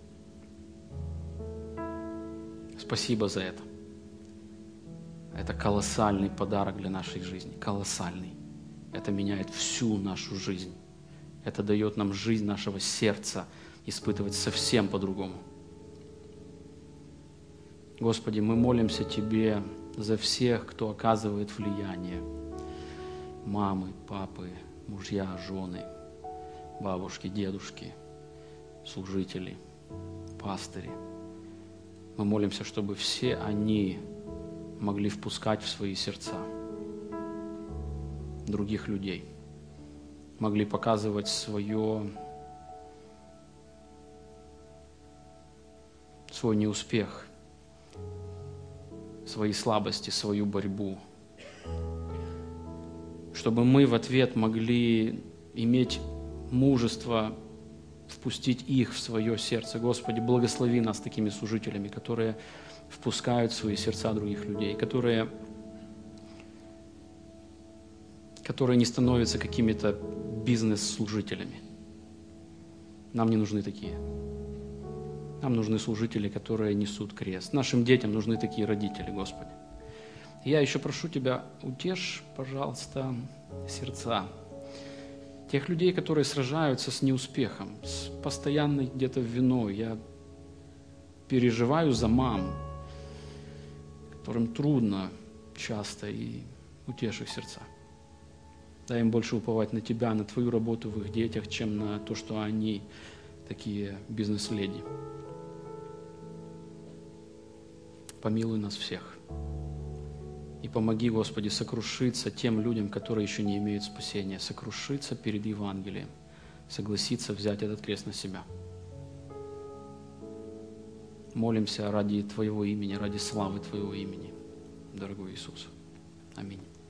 Спасибо за это. Это колоссальный подарок для нашей жизни. Колоссальный. Это меняет всю нашу жизнь. Это дает нам жизнь нашего сердца испытывать совсем по-другому. Господи, мы молимся Тебе за всех, кто оказывает влияние. Мамы, папы, мужья, жены, бабушки, дедушки, служители, пастыри. Мы молимся, чтобы все они могли впускать в свои сердца других людей, могли показывать свой неуспех, свои слабости, свою борьбу, чтобы мы в ответ могли иметь мужество впустить их в свое сердце. Господи, благослови нас такими служителями, которые впускают в свои сердца других людей, которые не становятся какими-то бизнес-служителями. Нам не нужны такие. Нам нужны служители, которые несут крест. Нашим детям нужны такие родители, Господи. Я еще прошу Тебя, утешь, пожалуйста, сердца тех людей, которые сражаются с неуспехом, с постоянной где-то виной. Я переживаю за мам, которым трудно часто, и утешь их сердца. Дай им больше уповать на Тебя, на Твою работу в их детях, чем на то, что они такие бизнес-леди. Помилуй нас всех. И помоги, Господи, сокрушиться тем людям, которые еще не имеют спасения, сокрушиться перед Евангелием, согласиться взять этот крест на себя. Молимся ради Твоего имени, ради славы Твоего имени, дорогой Иисус. Аминь.